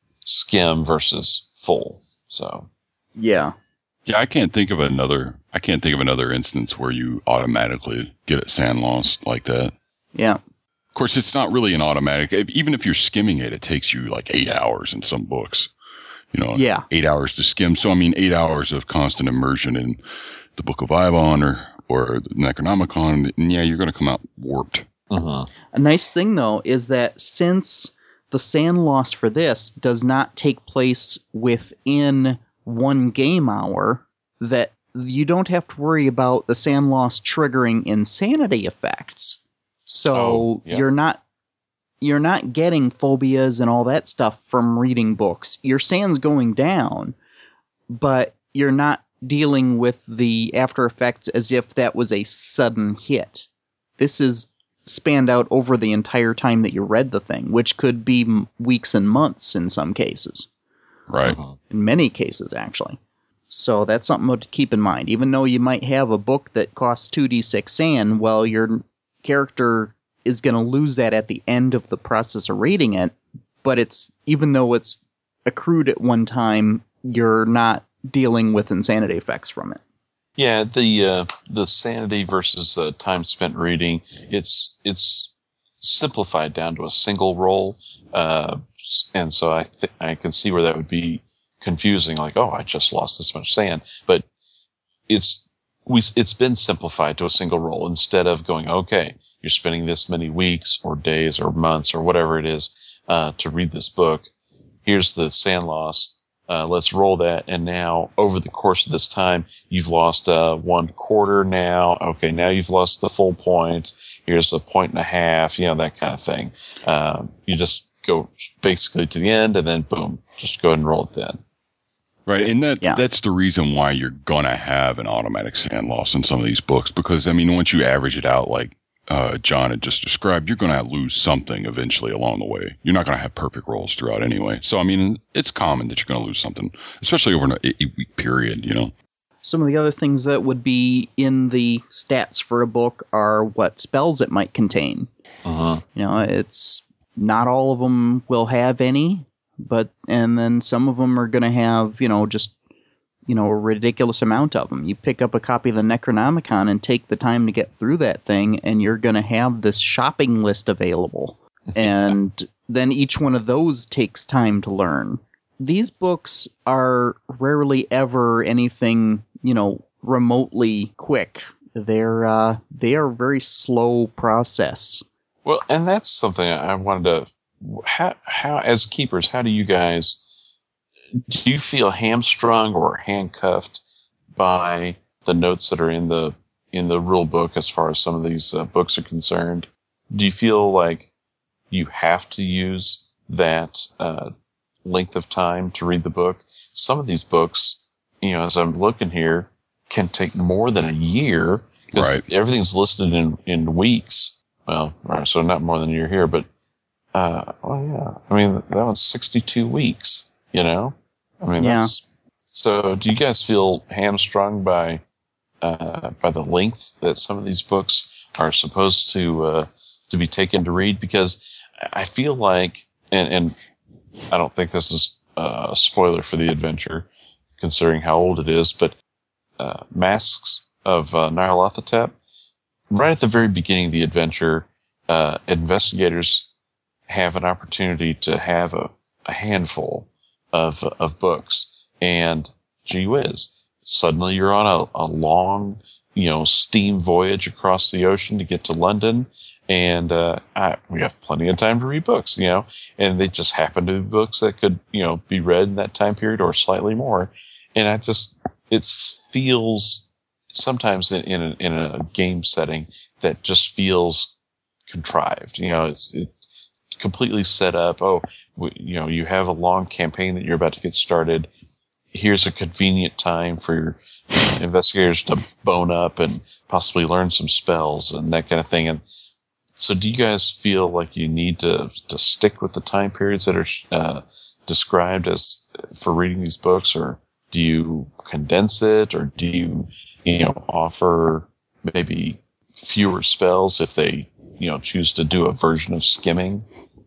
C: skim versus full. So
B: yeah,
D: yeah. I can't think of another. I can't think of another instance where you automatically get it sand loss like that.
B: Yeah.
D: Of course, it's not really an automatic. Even if you're skimming it, it takes you like eight hours in some books. You know,
B: yeah.
D: eight hours to skim. So I mean, eight hours of constant immersion in the Book of Ivon or or the Necronomicon, and yeah, you're going to come out warped.
C: Uh-huh.
B: A nice thing, though, is that since the sand loss for this does not take place within one game hour, that you don't have to worry about the sand loss triggering insanity effects. So
C: oh, yeah.
B: you're not you're not getting phobias and all that stuff from reading books. Your sand's going down, but you're not dealing with the after effects as if that was a sudden hit. This is spanned out over the entire time that you read the thing, which could be m- weeks and months in some cases.
D: Right.
C: Uh-huh.
B: In many cases, actually. So that's something to keep in mind. Even though you might have a book that costs two d six sand, well, your character is going to lose that at the end of the process of reading it, but it's even though it's accrued at one time, you're not dealing with insanity effects from it.
C: Yeah, the uh, the sanity versus uh, time spent reading, it's it's simplified down to a single roll, uh, and so I th- I can see where that would be confusing. Like, oh, I just lost this much sand, but it's we it's been simplified to a single roll instead of going, okay, you're spending this many weeks or days or months or whatever it is uh, to read this book. Here's the sand loss. Uh, let's roll that, and now over the course of this time, you've lost uh, one quarter now. Okay, now you've lost the full point. Here's a point and a half, you know, that kind of thing. Um, you just go basically to the end, and then boom, just go ahead and roll it then.
D: Right, and that
B: yeah.
D: that's the reason why you're going to have an automatic sand loss in some of these books, because, I mean, once you average it out like uh, John had just described, you're going to lose something eventually along the way. You're not going to have perfect rolls throughout anyway. So, I mean, it's common that you're going to lose something, especially over an eight-week period, you know.
B: Some of the other things that would be in the stats for a book are what spells it might contain.
C: Uh-huh.
B: You know, it's not all of them will have any, but and then some of them are going to have, you know, just you know, a ridiculous amount of them. You pick up a copy of the Necronomicon and take the time to get through that thing, and you're going to have this shopping list available. And then each one of those takes time to learn. These books are rarely ever anything, you know, remotely quick. They're uh, they are a very slow process.
C: Well, and that's something I wanted to. How, how as keepers, how do you guys? Do you feel hamstrung or handcuffed by the notes that are in the in the rule book as far as some of these uh, books are concerned? Do you feel like you have to use that uh, length of time to read the book? Some of these books, you know, as I'm looking here, can take more than a year because
D: right.
C: everything's listed in, in weeks. Well, right, so not more than a year here, but uh, well, yeah. I mean, that one's sixty-two weeks. You know. I mean,
B: yeah.
C: that's, so do you guys feel hamstrung by uh, by the length that some of these books are supposed to uh, to be taken to read, because I feel like, and, and I don't think this is a spoiler for the adventure, considering how old it is, but uh, Masks of uh, Nyarlathotep, right at the very beginning of the adventure, uh, investigators have an opportunity to have a, a handful of of books, and gee whiz, suddenly you're on a, a long, you know, steam voyage across the ocean to get to London, and uh, I, we have plenty of time to read books, you know, and they just happen to be books that could, you know, be read in that time period or slightly more, and I just, it feels sometimes in, in, a, in a game setting that just feels contrived, you know, it's it completely set up. Oh, you know, you have a long campaign that you're about to get started. Here's a convenient time for your investigators to bone up and possibly learn some spells and that kind of thing. And so do you guys feel like you need to to stick with the time periods that are uh, described as for reading these books, or do you condense it, or do you, you know, offer maybe fewer spells if they, you know, choose to do a version of skimming?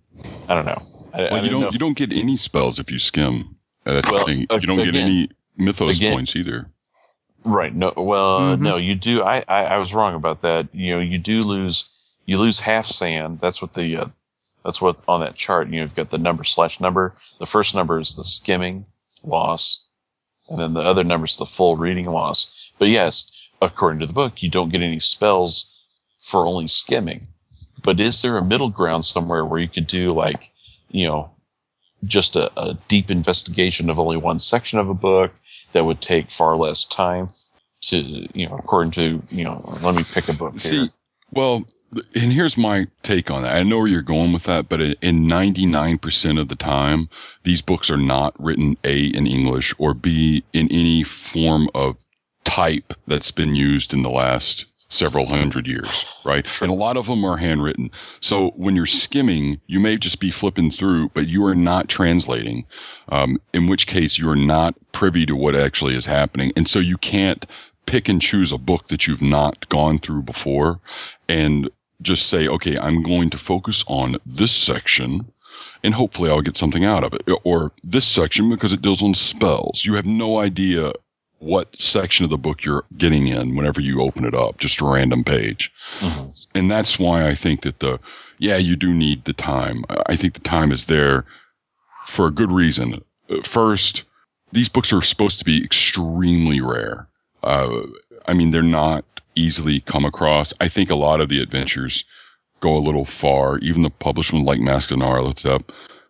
C: I don't know. I,
D: well,
C: I
D: you don't
C: know if,
D: you don't get any spells if you skim. That's
C: well,
D: the thing. You don't
C: again,
D: get any mythos
C: again,
D: points either.
C: Right. No. Well, uh,
B: Mhm.
C: no. You do. I, I I was wrong about that. You know, you do lose. You lose half sand. That's what the. Uh, that's what on that chart. You know, you've got the number slash number. The first number is the skimming loss, and then the other number is the full reading loss. But yes, according to the book, you don't get any spells for only skimming. But is there a middle ground somewhere where you could do, like, you know, just a, a deep investigation of only one section of a book that would take far less time to, you know, according to, you know, let me pick a book here.
D: See, well, and here's my take on that. I know where you're going with that, but in ninety-nine percent of the time, these books are not written A, in English, or B, in any form of type that's been used in the last several hundred years, right?
C: True.
D: And a lot of them are handwritten. So when you're skimming, you may just be flipping through, but you are not translating, um, in which case you are not privy to what actually is happening. And so you can't pick and choose a book that you've not gone through before and just say, okay, I'm going to focus on this section and hopefully I'll get something out of it. Or this section because it deals on spells. You have no idea what section of the book you're getting in whenever you open it up, just a random page. Mm-hmm. And that's why I think that the, yeah, you do need the time. I think the time is there for a good reason. First, these books are supposed to be extremely rare. Uh, I mean, they're not easily come across. I think a lot of the adventures go a little far, even the published one like Mask of Nyarlathotep,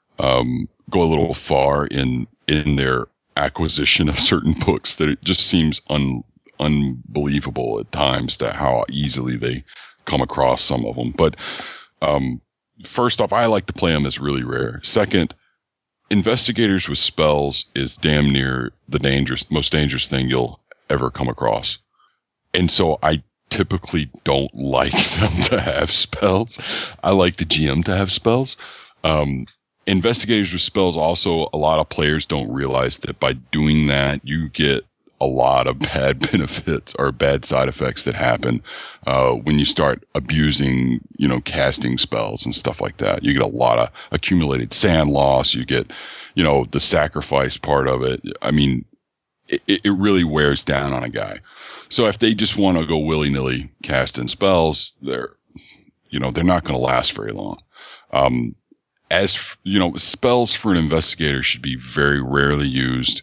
D: um, go a little far in, in their acquisition of certain books that it just seems un, unbelievable at times to how easily they come across some of them. But um, first off, I like to play them as really rare. Second, investigators with spells is damn near the dangerous, most dangerous thing you'll ever come across. And so I typically don't like them to have spells. I like the G M to have spells. Um, Investigators with spells also, a lot of players don't realize that by doing that, you get a lot of bad benefits or bad side effects that happen uh, when you start abusing, you know, casting spells and stuff like that. You get a lot of accumulated sand loss. You get, you know, the sacrifice part of it. I mean, it, it really wears down on a guy. So if they just want to go willy-nilly casting spells, they're, you know, they're not going to last very long. Um, As you know, spells for an investigator should be very rarely used.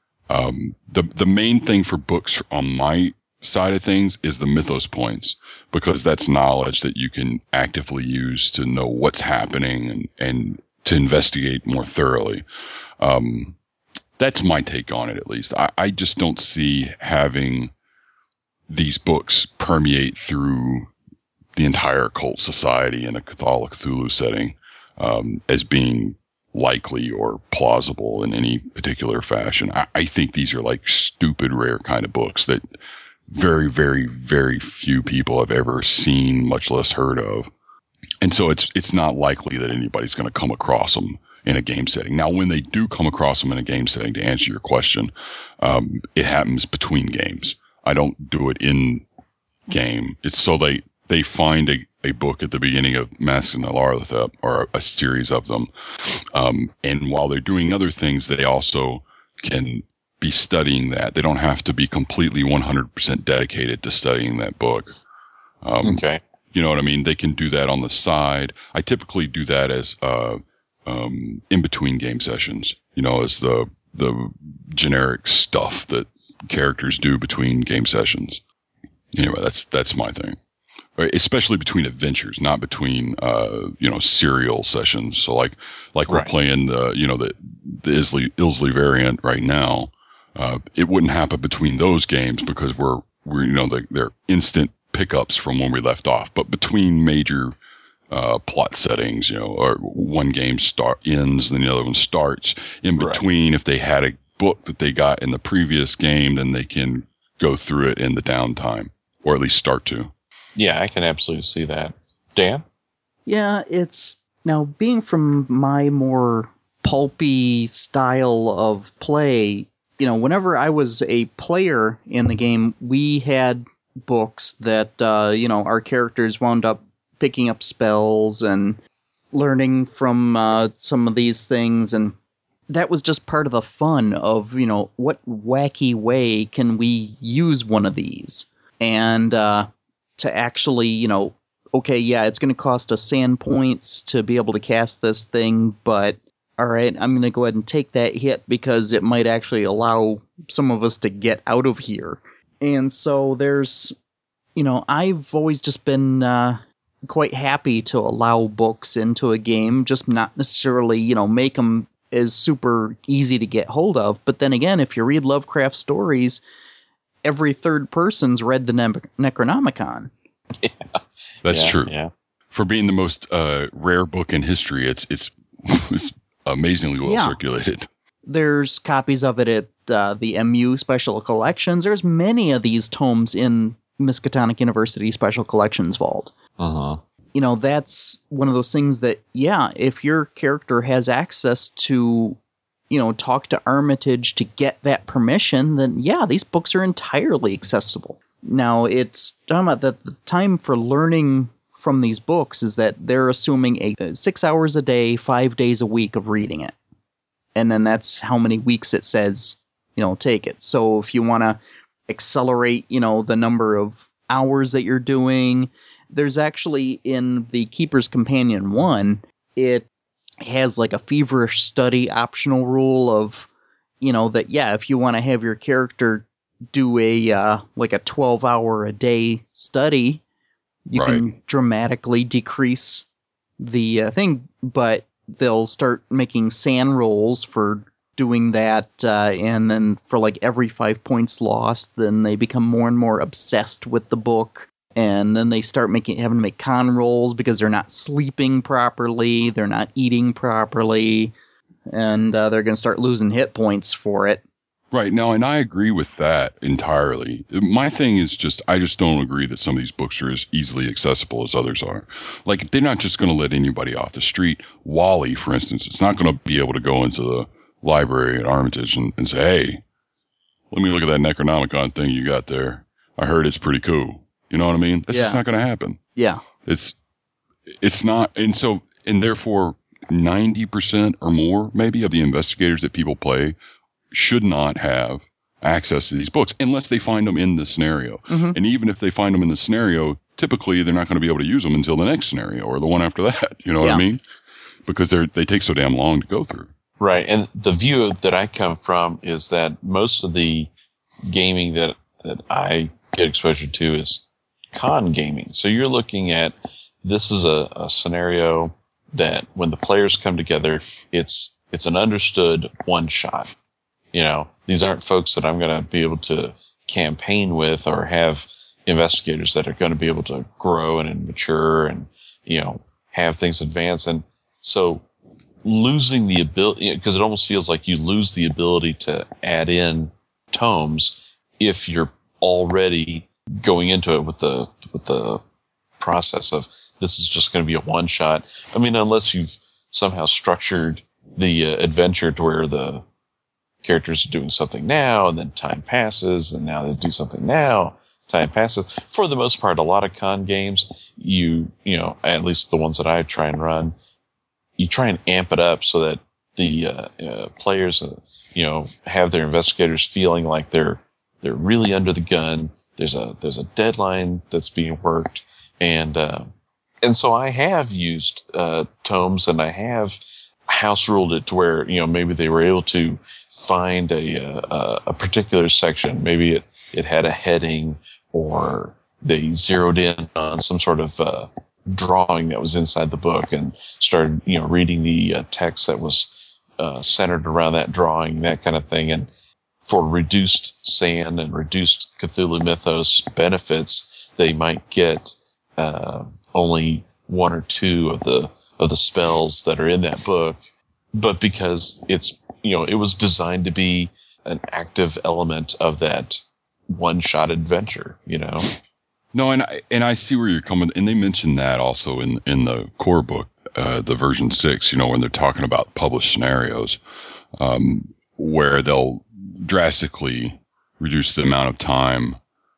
D: Um, the the main thing for books on my side of things is the mythos points, because that's knowledge that you can actively use to know what's happening and, and to investigate more thoroughly. Um, that's my take on it, at least. I, I just don't see having these books permeate through the entire cult society in a Cthulhu Cthulhu setting. Um, as being likely or plausible in any particular fashion. I, I think these are like stupid rare kind of books that very, very, very few people have ever seen, much less heard of. And so it's it's not likely that anybody's going to come across them in a game setting. Now, when they do come across them in a game setting, to answer your question, um, it happens between games. I don't do it in game. It's so they, they find a, a book at the beginning of Masks of Nyarlathotep, or a, a series of them. Um, and while they're doing other things, they also can be studying that. They don't have to be completely one hundred percent dedicated to studying that book. Um,
C: okay.
D: You know what I mean? They can do that on the side. I typically do that as, uh, um, in between game sessions, you know, as the, the generic stuff that characters do between game sessions. Anyway, that's, that's my thing. Especially between adventures, not between, uh, you know, serial sessions. So like, like
C: Right.
D: we're playing the, you know, the, the Ilsley, Ilsley variant right now. Uh, it wouldn't happen between those games because we're, we're, you know, the, they're instant pickups from when we left off, but between major, uh, plot settings, you know, or one game start ends and the other one starts in between. Right. If they had a book that they got in the previous game, then they can go through it in the downtime, or at least start to.
C: Yeah, I can absolutely see that. Dan?
B: Yeah, it's now being from my more pulpy style of play, you know, whenever I was a player in the game, we had books that, uh, you know, our characters wound up picking up spells and learning from uh, some of these things. And that was just part of the fun of, you know, what wacky way can we use one of these? And uh, to actually, you know, okay, yeah, it's going to cost us sand points to be able to cast this thing, but all right, I'm going to go ahead and take that hit because it might actually allow some of us to get out of here. And so there's, you know, I've always just been uh, quite happy to allow books into a game, just not necessarily, you know, make them as super easy to get hold of. But then again, if you read Lovecraft stories, every third person's read the ne- Necronomicon.
C: Yeah.
D: That's
C: yeah,
D: true.
C: Yeah.
D: For being the most uh, rare book in history, it's it's it's amazingly well
B: Yeah.
D: circulated.
B: There's copies of it at uh, the M U Special Collections. There's many of these tomes in Miskatonic University Special Collections Vault.
C: Uh-huh.
B: You know, that's one of those things that, yeah, if your character has access to, you know, talk to Armitage to get that permission, then yeah, these books are entirely accessible. Now, it's talking about that the time for learning from these books is that they're assuming a six hours a day, five days a week of reading it. And then that's how many weeks it says, you know, take it. So if you want to accelerate, you know, the number of hours that you're doing, there's actually in the Keeper's Companion one, it has like a feverish study optional rule of, you know, that, yeah, if you want to have your character do a, uh, like a twelve hour a day study, you
D: Right.
B: can dramatically decrease the uh, thing, but they'll start making sand rolls for doing that, uh, and then for like every five points lost, then they become more and more obsessed with the book, and then they start making having to make con rolls because they're not sleeping properly, they're not eating properly, and uh, they're going to start losing hit points for it.
D: Right. Now, and I agree with that entirely. My thing is just, I just don't agree that some of these books are as easily accessible as others are. Like, they're not just going to let anybody off the street. Wally, for instance, it's not going to be able to go into the library at Armitage and, and say, hey, let me look at that Necronomicon thing you got there. I heard it's pretty cool. You know what I mean? That's
B: Yeah.
D: just not going to happen.
B: Yeah.
D: It's, it's not, and so, and therefore, ninety percent or more, maybe, of the investigators that people play should not have access to these books unless they find them in the scenario.
B: Mm-hmm.
D: And even if they find them in the scenario, typically they're not going to be able to use them until the next scenario or the one after that. You know
B: Yeah.
D: what I mean? Because they're, they take so damn long to go through.
C: Right. And the view that I come from is that most of the gaming that, that I get exposure to is con gaming. So you're looking at, this is a, a scenario that when the players come together, it's, it's an understood one shot. You know, these aren't folks that I'm going to be able to campaign with or have investigators that are going to be able to grow and mature and, you know, have things advance. And so losing the ability, because it almost feels like you lose the ability to add in tomes if you're already going into it with the, with the process of this is just going to be a one shot. I mean, unless you've somehow structured the uh, adventure to where the characters are doing something now, and then time passes, and now they do something now, time passes. For the most part, a lot of con games, you you know, at least the ones that I try and run, you try and amp it up so that the uh, uh, players, uh, you know, have their investigators feeling like they're they're really under the gun. There's a there's a deadline that's being worked, and uh, and so I have used uh, tomes, and I have house ruled it to where, you know, maybe they were able to find a a, a particular section. Maybe it it had a heading, or they zeroed in on some sort of uh, drawing that was inside the book and started, you know, reading the uh, text that was uh, centered around that drawing, that kind of thing. And for reduced sand and reduced Cthulhu Mythos benefits, they might get uh, only one or two of the of the spells that are in that book, but because it's, you know, it was designed to be an active element of that one-shot adventure, you know.
D: No, and I and I see where you're coming, and they mentioned that also in in the core book, uh, the version six. You know, when they're talking about published scenarios, um, where they'll drastically reduce the amount of time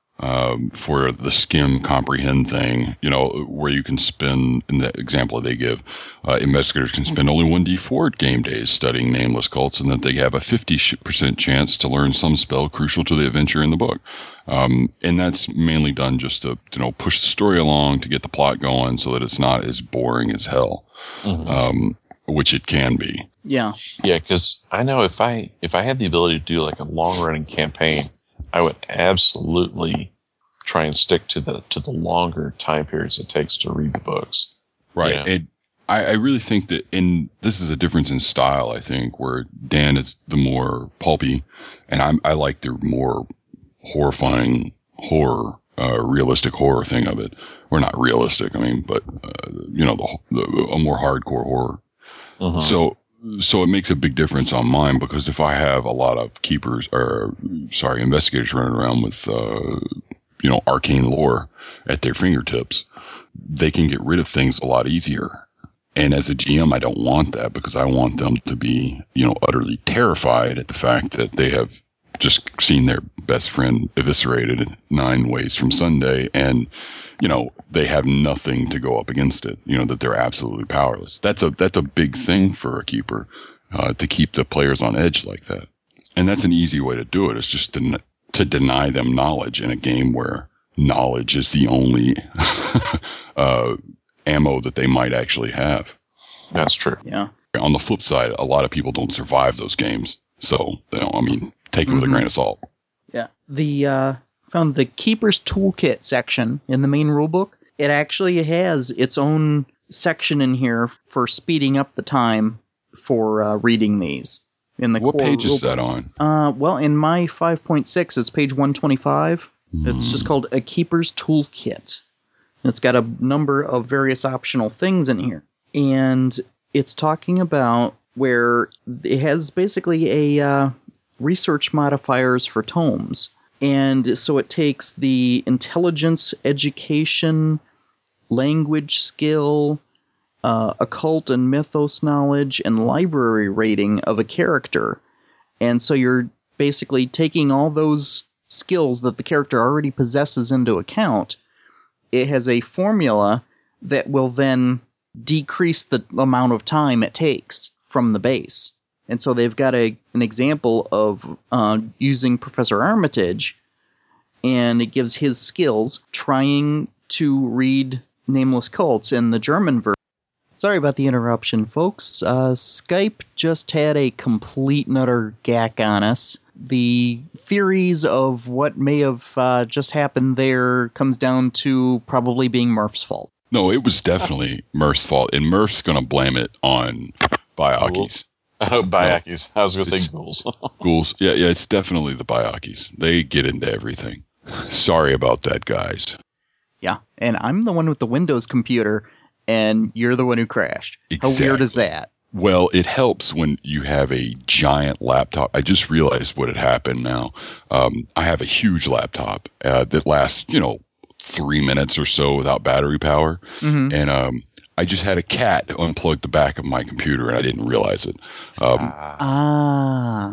D: um, for the skim comprehend thing. You know, where you can spend, in the example they give, uh, investigators can spend only one d four game days studying nameless cults, and that they have a fifty percent chance to learn some spell crucial to the adventure in the book. Um, and that's mainly done just to, you know, push the story along, to get the plot going so that it's not as boring as hell, mm-hmm. um, which it can be.
B: Yeah.
C: Yeah, because I know if I if I had the ability to do like a long running campaign, I would absolutely try and stick to the to the longer time periods it takes to read the books.
D: Right.
C: You know?
D: It, I, I really think that, in this is a difference in style, I think, where Dan is the more pulpy, and I'm, I like the more horrifying horror, uh, realistic horror thing of it. Or not realistic, I mean, but, uh, you know, the, the a more hardcore horror. Uh-huh. So, so it makes a big difference on mine, because if I have a lot of keepers, or, sorry, investigators running around with, uh, you know, arcane lore at their fingertips, they can get rid of things a lot easier. And as a G M, I don't want that, because I want them to be, you know, utterly terrified at the fact that they have just seen their best friend eviscerated nine ways from Sunday, and, you know, they have nothing to go up against it, you know, that they're absolutely powerless. That's a, that's a big thing for a keeper, uh, to keep the players on edge like that. And that's an easy way to do it. It's just to, to deny them knowledge in a game where knowledge is the only, uh, ammo that they might actually have.
C: That's true.
B: Yeah.
D: On the flip side, a lot of people don't survive those games. So, you know, I mean, take it with mm-hmm. a grain of salt.
B: Yeah. The, uh, found the Keeper's Toolkit section in the main rulebook. It actually has its own section in here for speeding up the time for uh, reading these. In the
D: what
B: core
D: page is
B: rulebook.
D: that on?
B: Uh, well, in my five point six, it's page one twenty-five. Mm. It's just called A Keeper's Toolkit. It's got a number of various optional things in here. And it's talking about where it has basically a uh, research modifiers for tomes. And so it takes the intelligence, education, language skill, uh, occult and mythos knowledge, and library rating of a character. And so you're basically taking all those skills that the character already possesses into account. It has a formula that will then decrease the amount of time it takes from the base. And so they've got a an example of uh, using Professor Armitage, and it gives his skills trying to read Nameless Cults in the German version. Sorry about the interruption, folks. Uh, Skype just had a complete and utter gack on us. The theories of what may have uh, just happened there comes down to probably being Murph's fault.
D: No, it was definitely Murph's fault, and Murph's going to blame it on Baiakis.
C: Oh, Baiakis. I was going to say ghouls.
D: Ghouls. Yeah, yeah, it's definitely the Baiakis. They get into everything. Sorry about that, guys.
B: Yeah, and I'm the one with the Windows computer, and you're the one who crashed.
D: Exactly.
B: How weird is that?
D: Well, it helps when you have a giant laptop. I just realized what had happened now. Um, I have a huge laptop uh, that lasts, you know, three minutes or so without battery power. Mm-hmm. And um, I just had a cat unplug the back of my computer, and I didn't realize it. Um,
B: ah.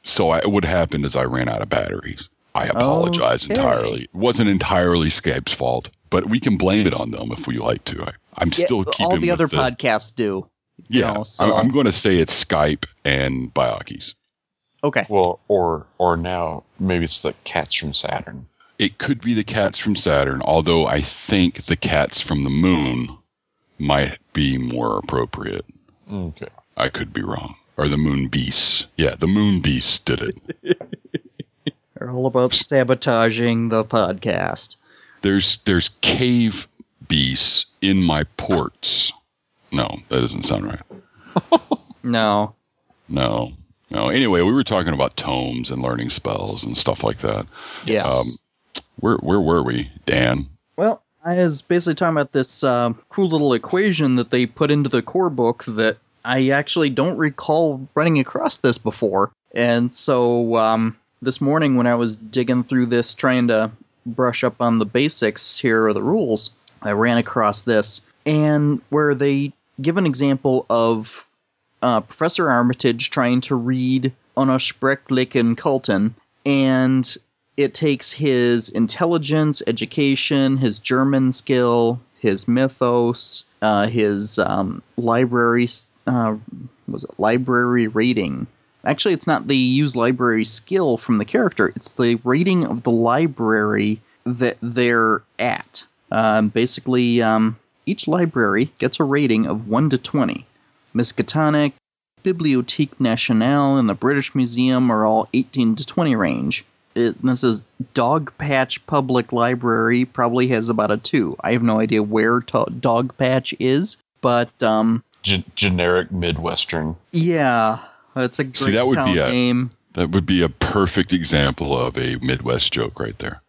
D: so I, what happened is I ran out of batteries. I apologize
B: Okay.
D: entirely. It wasn't entirely Skype's fault, but we can blame it on them if we like to. I, I'm
B: Yeah,
D: still keeping
B: all the
D: with
B: other
D: the,
B: podcasts do. you
D: Yeah,
B: know, so-
D: I, I'm going to say it's Skype and Byaki's.
B: Okay.
C: Well, or or now maybe it's the cats from Saturn.
D: It could be the cats from Saturn, although I think the cats from the moon might be more appropriate.
C: Okay.
D: I could be wrong. Or the moon beasts. Yeah, the moon beasts did it.
B: They're all about sabotaging the podcast.
D: There's there's cave beasts in my ports. No, that doesn't sound right.
B: No.
D: No. No. Anyway, we were talking about tomes and learning spells and stuff like that.
B: Yeah.
D: Um, where where were we, Dan?
B: Well, I was basically talking about this uh, cool little equation that they put into the core book that I actually don't recall running across this before. And so um, this morning when I was digging through this, trying to brush up on the basics here of the rules, I ran across this, and where they give an example of uh, Professor Armitage trying to read Unsprechlichen Kulten, and it takes his intelligence, education, his German skill, his mythos, uh, his um, library, uh, was it library rating? Actually, it's not the use library skill from the character. It's the rating of the library that they're at. Um, basically, um, each library gets a rating of one to twenty. Miskatonic, Bibliothèque Nationale, and the British Museum are all eighteen to twenty range. It, this is Dogpatch Public Library, probably has about a two. I have no idea where to- Dogpatch is, but um,
C: G- generic Midwestern.
B: yeah, it's a great
D: See, that would
B: town
D: be a-
B: name.
D: That would be a perfect example of a Midwest joke right there.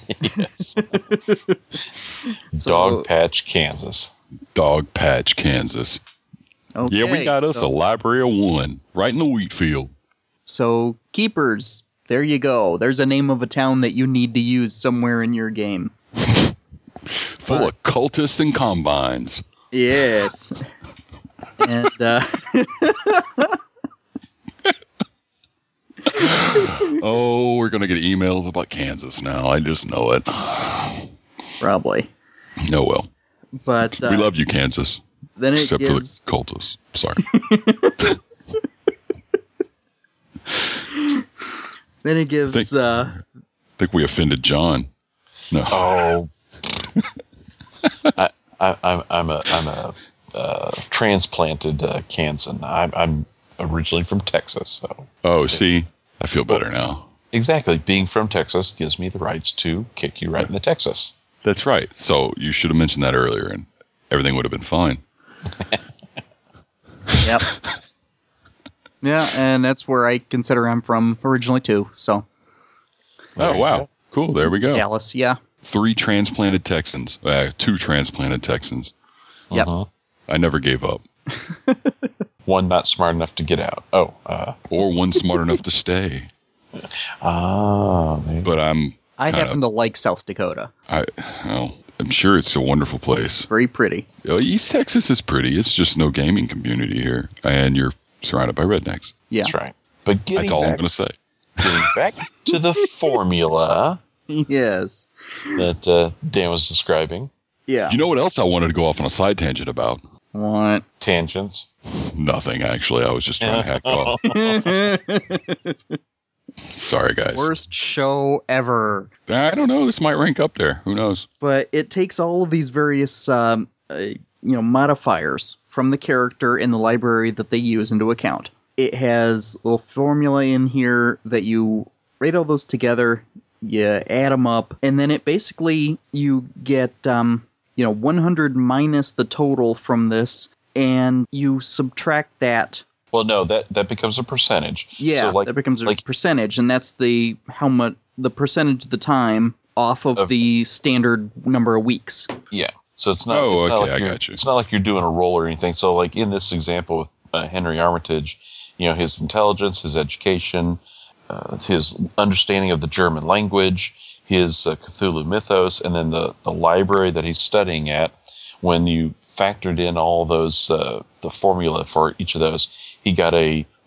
C: Yes.
B: So-
C: Dog Patch, Kansas.
D: Dog Patch, Kansas.
B: Okay,
D: Yeah, we got us
B: so,
D: a library of one right in the wheat field.
B: So, Keepers, there you go. There's a name of a town that you need to use somewhere in your game.
D: Full
B: But-
D: of cultists and combines.
B: Yes. And, uh...
D: Oh, we're going to get emails about Kansas now. I just know it.
B: probably.
D: No, well.
B: But, uh...
D: we love you, Kansas.
B: then it
D: Except
B: gives...
D: for the cultists. Sorry.
B: Then it gives,
D: Thank-
B: uh...
D: I think we offended John. No.
C: Oh. I, I, I'm I'm a I'm a uh, transplanted uh, Kansan. I'm I'm originally from Texas, so
D: Oh, see? I feel better now.
C: exactly. Being from Texas gives me the rights to kick you right in the Texas.
D: That's right. So you should have mentioned that earlier, and everything would have been fine.
B: Yep. Yeah, and that's where I consider I'm from originally, too, so...
D: Oh, wow. Cool. There we go.
B: Dallas, yeah.
D: Three transplanted Texans. Uh, two transplanted Texans.
B: Yep.
C: Uh-huh.
D: I never gave up.
C: One not smart enough to get out. Oh, uh,
D: Or one smart enough to stay.
C: ah, maybe.
D: But I'm
B: I
D: kind
B: happen
D: of,
B: to like South Dakota.
D: I, well, I'm sure it's a wonderful place.
B: Very pretty.
D: Oh, East Texas is pretty. It's just no gaming community here. And you're surrounded by rednecks.
B: Yeah.
C: That's right. But getting
D: That's all I'm
C: back,
D: going to say.
C: getting back to the formula
B: Yes.
C: that uh, Dan was describing,
B: Yeah.
D: You know what else I wanted to go off on a side tangent about?
B: What?
C: tangents.
D: Nothing, actually. I was just trying to hack off. Sorry, guys.
B: Worst show ever.
D: I don't know. This might rank up there. Who knows?
B: But it takes all of these various, um, uh, you know, modifiers from the character in the library that they use into account. It has a little formula in here that you rate all those together, you add them up, and then it basically, you get, um, you know, one hundred minus the total from this, and you subtract that.
C: Well, no, that, that becomes a percentage.
B: Yeah,
C: so like,
B: that becomes a
C: like
B: percentage, and that's the how much the percentage of the time off of,
C: Of-
B: the standard number of weeks.
C: yeah. So it's not.
D: Oh,
C: it's not
D: okay,
C: like
D: I
C: you're,
D: got you.
C: It's not like you're doing a roll or anything. So like in this example with uh, Henry Armitage, you know, his intelligence, his education, uh, his understanding of the German language, his uh, Cthulhu mythos, and then the the library that he's studying at. When you factored in all those uh, the formula for each of those, he got a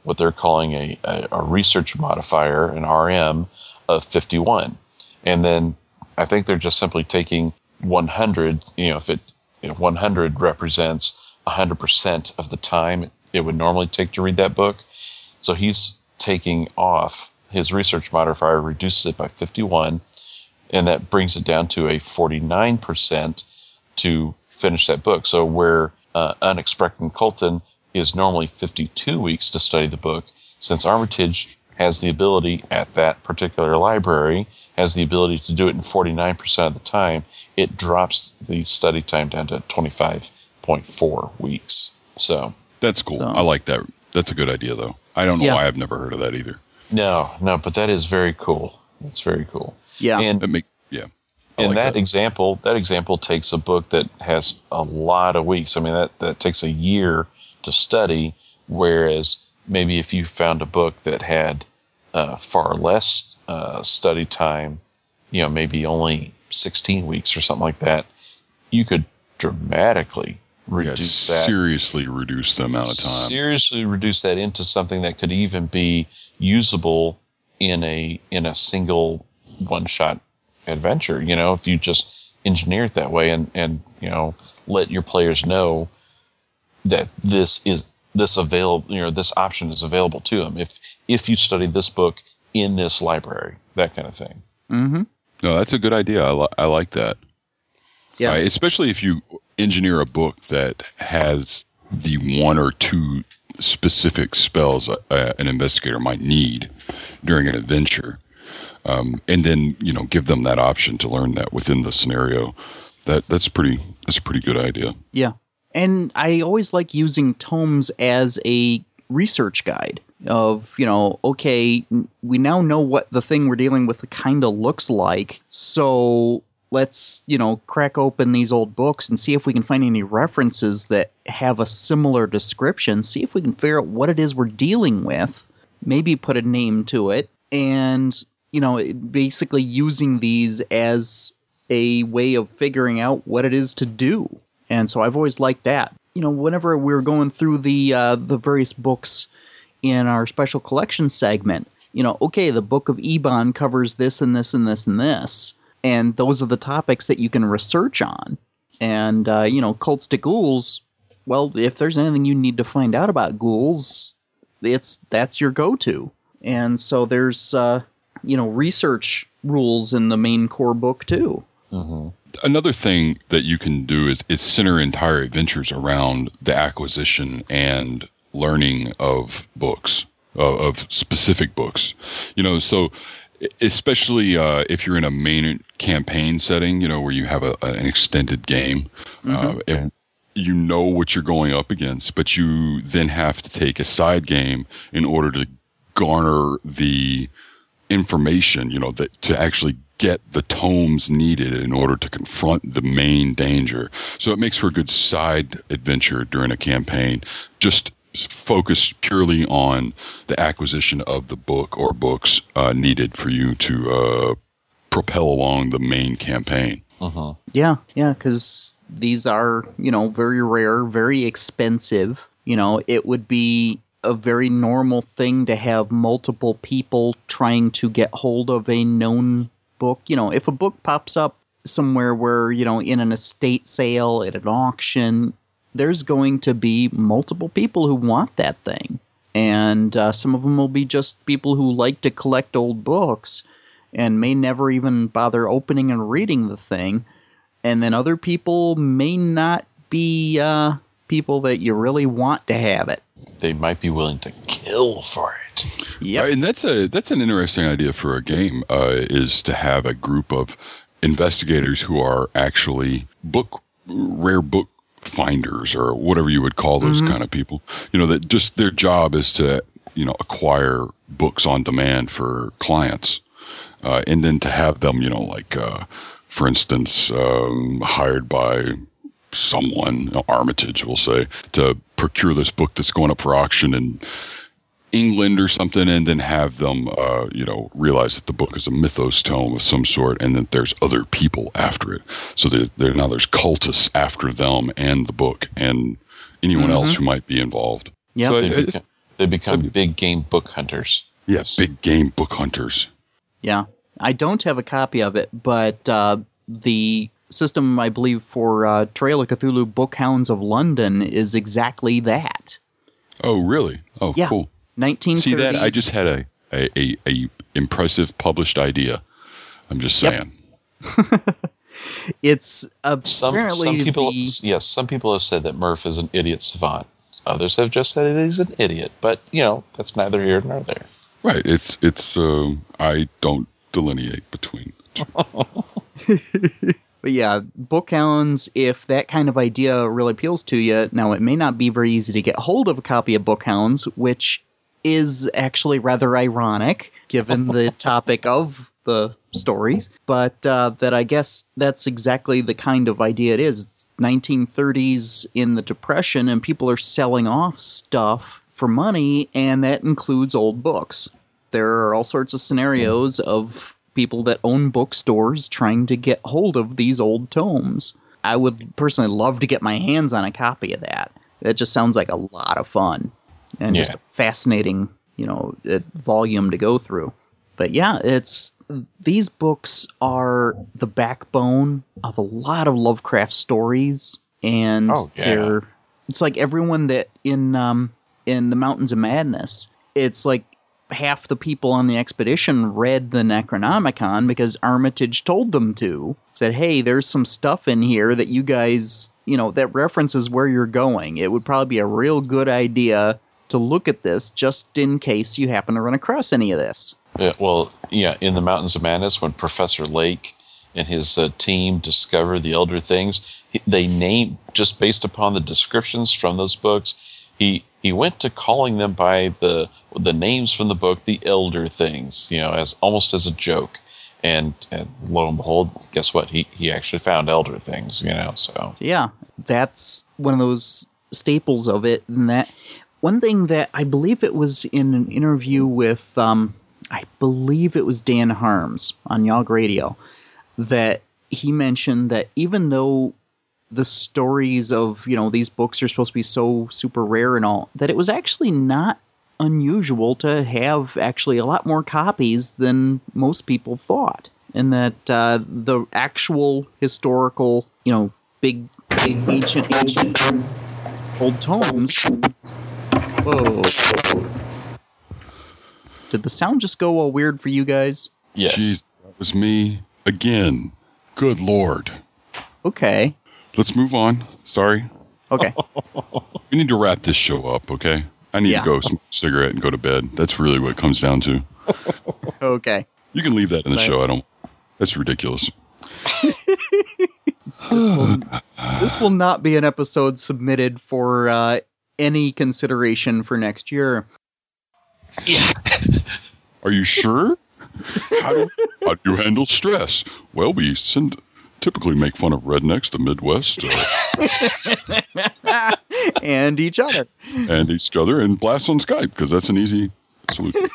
C: what they're calling a, a, a research modifier, an R M, of fifty-one. And then I think they're just simply taking one hundred, you know, if it if one hundred represents one hundred percent of the time it would normally take to read that book. So he's taking off his research modifier, reduces it by fifty-one, and that brings it down to a forty-nine percent to finish that book. So where uh, Unexpected Colton is normally fifty-two weeks to study the book, since Armitage has the ability at that particular library, has the ability to do it in forty-nine percent of the time, it drops the study time down to twenty-five point four weeks. So
D: that's cool.
B: So,
D: I like that. That's a good idea, though. I don't know
B: yeah.
D: why I've never heard of that either.
C: No, no, but that is very cool. It's very cool.
B: Yeah.
C: And
D: that make, yeah. I
C: And
D: like
C: that,
D: that
C: example, that example takes a book that has a lot of weeks. I mean, that, that takes a year to study, whereas maybe if you found a book that had uh, far less uh, study time, you know, maybe only sixteen weeks or something like that, you could dramatically reduce
D: yeah,
C: that.
D: Seriously reduce the amount of time.
C: Seriously reduce that into something that could even be usable in a in a single one-shot adventure. You know, if you just engineer it that way and, and you know, let your players know that this is this available, you know, this option is available to them if if you study this book in this library, that kind of thing.
B: Mm-hmm.
D: No, that's a good idea. I, li- I like that.
B: Yeah.
D: Uh, especially if you engineer a book that has the one or two specific spells uh, an investigator might need during an adventure, um, and then you know give them that option to learn that within the scenario. That that's pretty. That's a pretty good idea.
B: Yeah, and I always like using tomes as a research guide of, you know, okay, we now know what the thing we're dealing with kind of looks like, so let's, you know, crack open these old books and see if we can find any references that have a similar description, see if we can figure out what it is we're dealing with, maybe put a name to it, and, you know, basically using these as a way of figuring out what it is to do. And so I've always liked that. You know, whenever we're going through the uh, the various books in our special collection segment, you know, okay, the Book of Eban covers this and this and this and this, and those are the topics that you can research on. And, uh, you know, Cults to Ghouls, well, if there's anything you need to find out about ghouls, it's that's your go-to. And so there's, uh, you know, research rules in the main core book, too.
C: Mm-hmm.
D: Another thing that you can do is, is center entire adventures around the acquisition and learning of books, of, of specific books. You know, so especially uh, if you're in a main campaign setting, you know, where you have a, an extended game, mm-hmm. uh, and you know what you're going up against, but you then have to take a side game in order to garner the information, you know, that to actually get the tomes needed in order to confront the main danger. So it makes for a good side adventure during a campaign, just focused purely on the acquisition of the book or books uh, needed for you to uh, propel along the main campaign.
C: Uh-huh.
B: Yeah, yeah, because these are, you know, very rare, very expensive. You know, it would be a very normal thing to have multiple people trying to get hold of a known book. You know, if a book pops up somewhere where, you know, in an estate sale, at an auction, there's going to be multiple people who want that thing. And uh, some of them will be just people who like to collect old books and may never even bother opening and reading the thing. And then other people may not be uh, people that you really want to have it.
C: They might be willing to kill for it.
B: Yeah,
D: right, and that's a that's an interesting idea for a game. Uh, is to have a group of investigators who are actually book rare book finders or whatever you would call those mm-hmm. kind of people. You know, that just their job is to, you know, acquire books on demand for clients, uh, and then to have them, you know, like uh, for instance, um, hired by someone, Armitage, we'll say, to procure this book that's going up for auction in England or something, and then have them, uh, you know, realize that the book is a mythos tome of some sort, and that there's other people after it. So there, there now there's cultists after them and the book and anyone mm-hmm. else who might be involved.
B: Yeah,
D: so
C: they,
D: it,
C: become, They become big game book hunters.
D: Yes, big game book hunters.
B: Yeah. I don't have a copy of it, but uh, the system, I believe, for uh, Trail of Cthulhu Bookhounds of London is exactly that.
D: Oh, really? Oh,
B: yeah.
D: Cool.
B: nineteen thirties.
D: See that? I just had a, a, a, a impressive published idea. I'm just saying.
B: Yep. It's
C: some,
B: apparently
C: some people.
B: the...
C: Yes, some people have said that Murph is an idiot savant. Others have just said he's an idiot. But you know, that's neither here nor there.
D: Right. It's it's. Uh, I don't delineate between.
B: But yeah, Bookhounds, if that kind of idea really appeals to you, now it may not be very easy to get hold of a copy of Bookhounds, which is actually rather ironic given the topic of the stories, but uh, that I guess that's exactly the kind of idea it is. It's nineteen thirties in the Depression, and people are selling off stuff for money, and that includes old books. There are all sorts of scenarios of people that own bookstores trying to get hold of these old tomes. I would personally love to get my hands on a copy of that. It just sounds like a lot of fun and
C: Yeah.
B: just a fascinating, you know, uh, volume to go through. But yeah, it's these books are the backbone of a lot of Lovecraft stories, and
C: Oh, yeah.
B: they're it's like everyone that in um in the Mountains of Madness, it's like half the people on the expedition read the Necronomicon because Armitage told them to. Said, hey, there's some stuff in here that you guys, you know, that references where you're going. It would probably be a real good idea to look at this just in case you happen to run across any of this.
C: Yeah, well, yeah, in the Mountains of Madness, when Professor Lake and his uh, team discover the Elder Things, he, they name, just based upon the descriptions from those books, he he went to calling them by the the names from the book, the Elder Things, you know, as almost as a joke. And, and lo and behold, guess what? He he actually found Elder Things, you know. So
B: yeah, that's one of those staples of it. And that one thing that I believe it was in an interview with, um, I believe it was Dan Harms on Yog Radio, that he mentioned that even though the stories of, you know, these books are supposed to be so super rare and all, that it was actually not unusual to have actually a lot more copies than most people thought. And that uh, the actual historical, you know, big, big ancient, ancient old tomes. Whoa. Did the sound just go all weird for you guys?
C: yes,
D: Jeez, that was me again. Good Lord.
B: Okay.
D: Let's move on. Sorry.
B: Okay.
D: We need to wrap this show up, okay? I need
B: Yeah.
D: to go smoke a cigarette and go to bed. That's really what it comes down to.
B: Okay.
D: You can leave that in the
B: Right.
D: show. I don't. That's ridiculous.
B: This will, this will not be an episode submitted for uh, any consideration for next year.
D: Are you sure? How do, how do you handle stress? Well, we send, typically make fun of rednecks, the Midwest, uh,
B: And each other.
D: and each other, and blast on Skype, because that's an easy solution.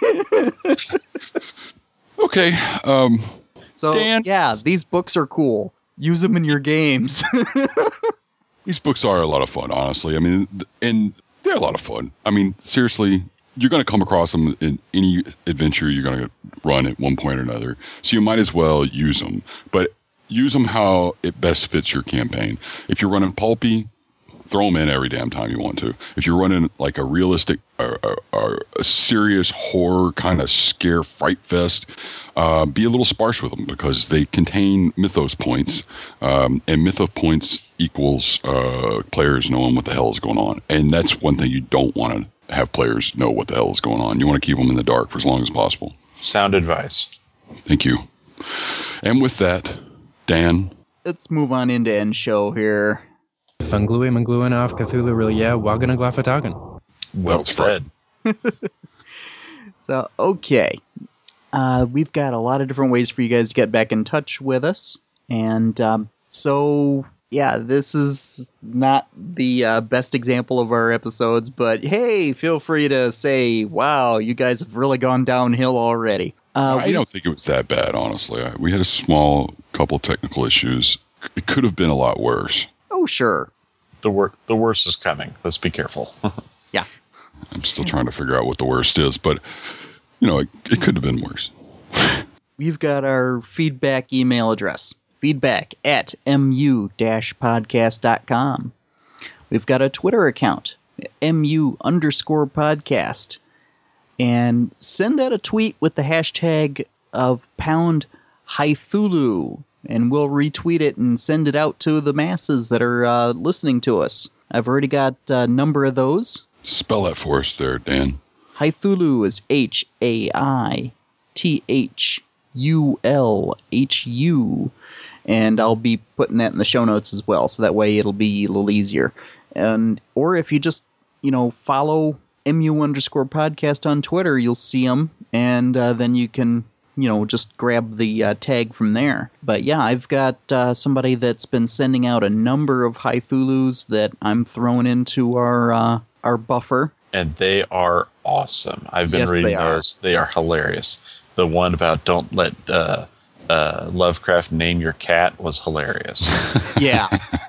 D: Okay. Um,
B: So,
D: Dan?
B: yeah, these books are cool. Use them in your games.
D: These books are a lot of fun, honestly. I mean, th- and they're a lot of fun. I mean, seriously, you're going to come across them in any adventure you're going to run at one point or another. So you might as well use them. But use them how it best fits your campaign. If you're running pulpy, throw them in every damn time you want to. If you're running like a realistic or, or, or a serious horror kind of scare fright fest, uh, be a little sparse with them because they contain mythos points, um, and mythos points equals uh, players knowing what the hell is going on. And that's one thing you don't want to have players know what the hell is going on. You want to keep them in the dark for as long as possible.
C: sound advice.
D: Thank you. And with that, Dan.
B: Let's move on into end show here.
G: Funglui Mangluinoff Cthulhu Rilia Wagana Glafatagan.
C: Well said.
B: So, okay. Uh, we've got a lot of different ways for you guys to get back in touch with us. And um, so, yeah, this is not the uh, best example of our episodes, but hey, feel free to say, wow, you guys have really gone downhill already. Uh,
D: I
B: we-
D: don't think it was that bad, honestly. I, we had a small couple technical issues. It could have been a lot worse.
B: Oh, sure.
C: The wor- the worst is coming. Let's be careful.
B: Yeah.
D: I'm still trying to figure out what the worst is, but, you know, it, it could have been worse.
B: We've got our feedback email address, feedback at mu dash podcast dot com. We've got a Twitter account, mu underscore podcast. And send out a tweet with the hashtag of pound Hythulu, and we'll retweet it and send it out to the masses that are uh, listening to us. I've already got a number of those.
D: Spell that for us there, Dan.
B: Hythulu is H A I T H U L H U, and I'll be putting that in the show notes as well, so that way it'll be a little easier. And or if you just, you know, follow mu underscore podcast on Twitter, you'll see them, and uh, then you can, you know, just grab the uh, tag from there. But yeah, I've got uh, somebody that's been sending out a number of Hythulus that I'm throwing into our uh, our buffer.
C: And they are awesome. I've been
B: Yes,
C: reading
B: they are.
C: those. They are hilarious. The one about don't let uh, uh, Lovecraft name your cat was hilarious.
B: Yeah.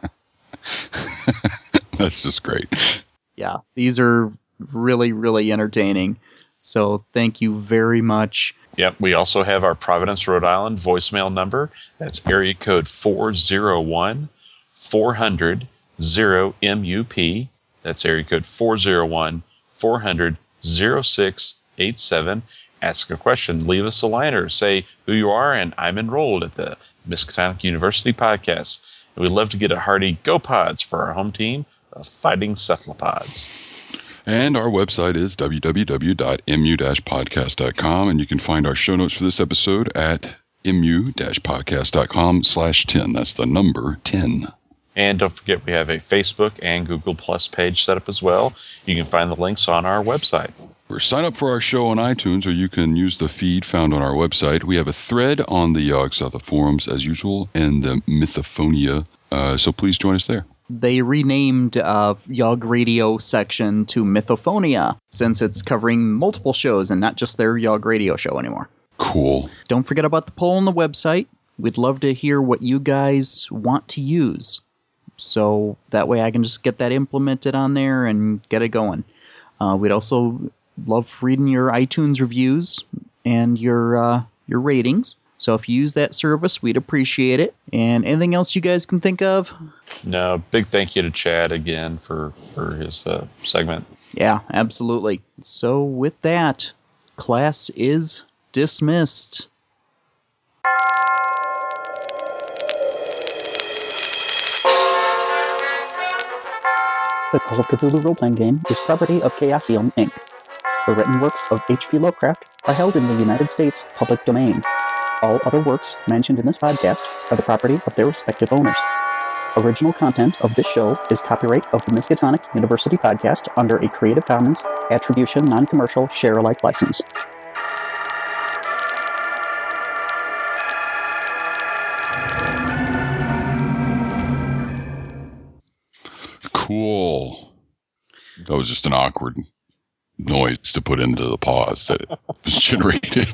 D: That's just great.
B: Yeah, these are really, really entertaining. So thank you very much.
C: Yep. We also have our Providence, Rhode Island voicemail number. That's area code four oh one, four hundred, zero M U P. That's area code four oh one, four hundred, zero six eight seven. Ask a question, leave us a liner, say who you are, and I'm enrolled at the Miskatonic University Podcast. And we'd love to get a hearty Go Pods for our home team of fighting cephalopods.
D: And our website is w w w dot mu dash podcast dot com, and you can find our show notes for this episode at mu dash podcast dot com slash ten. That's the number ten.
C: And don't forget, we have a Facebook and Google Plus page set up as well. You can find the links on our website.
D: Or sign up for our show on iTunes, or you can use the feed found on our website. We have a thread on the Yog Sotha forums, as usual, and the Mythophonia, uh, so please join us there.
B: They renamed uh, Yog Radio section to Mythophonia, since it's covering multiple shows and not just their Yog Radio show anymore.
D: Cool.
B: Don't forget about the poll on the website. We'd love to hear what you guys want to use. So that way I can just get that implemented on there and get it going. Uh, we'd also love reading your iTunes reviews and your uh, your ratings. So if you use that service, we'd appreciate it. And anything else you guys can think of?
C: No, big thank you to Chad again for, for his uh, segment.
B: Yeah, absolutely. So with that, class is dismissed.
I: The Call of Cthulhu role-playing game is property of Chaosium, Incorporated. The written works of H P Lovecraft are held in the United States public domain. All other works mentioned in this podcast are the property of their respective owners. Original content of this show is copyright of the Miskatonic University Podcast under a Creative Commons Attribution Non-Commercial Share-alike license.
D: Cool. That was just an awkward noise to put into the pause that it was generated.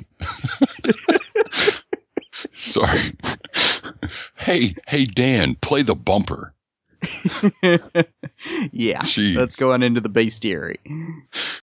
D: Sorry. Hey, hey, Dan, play the bumper.
B: Yeah,
D: Jeez.
B: let's go on into the bestiary.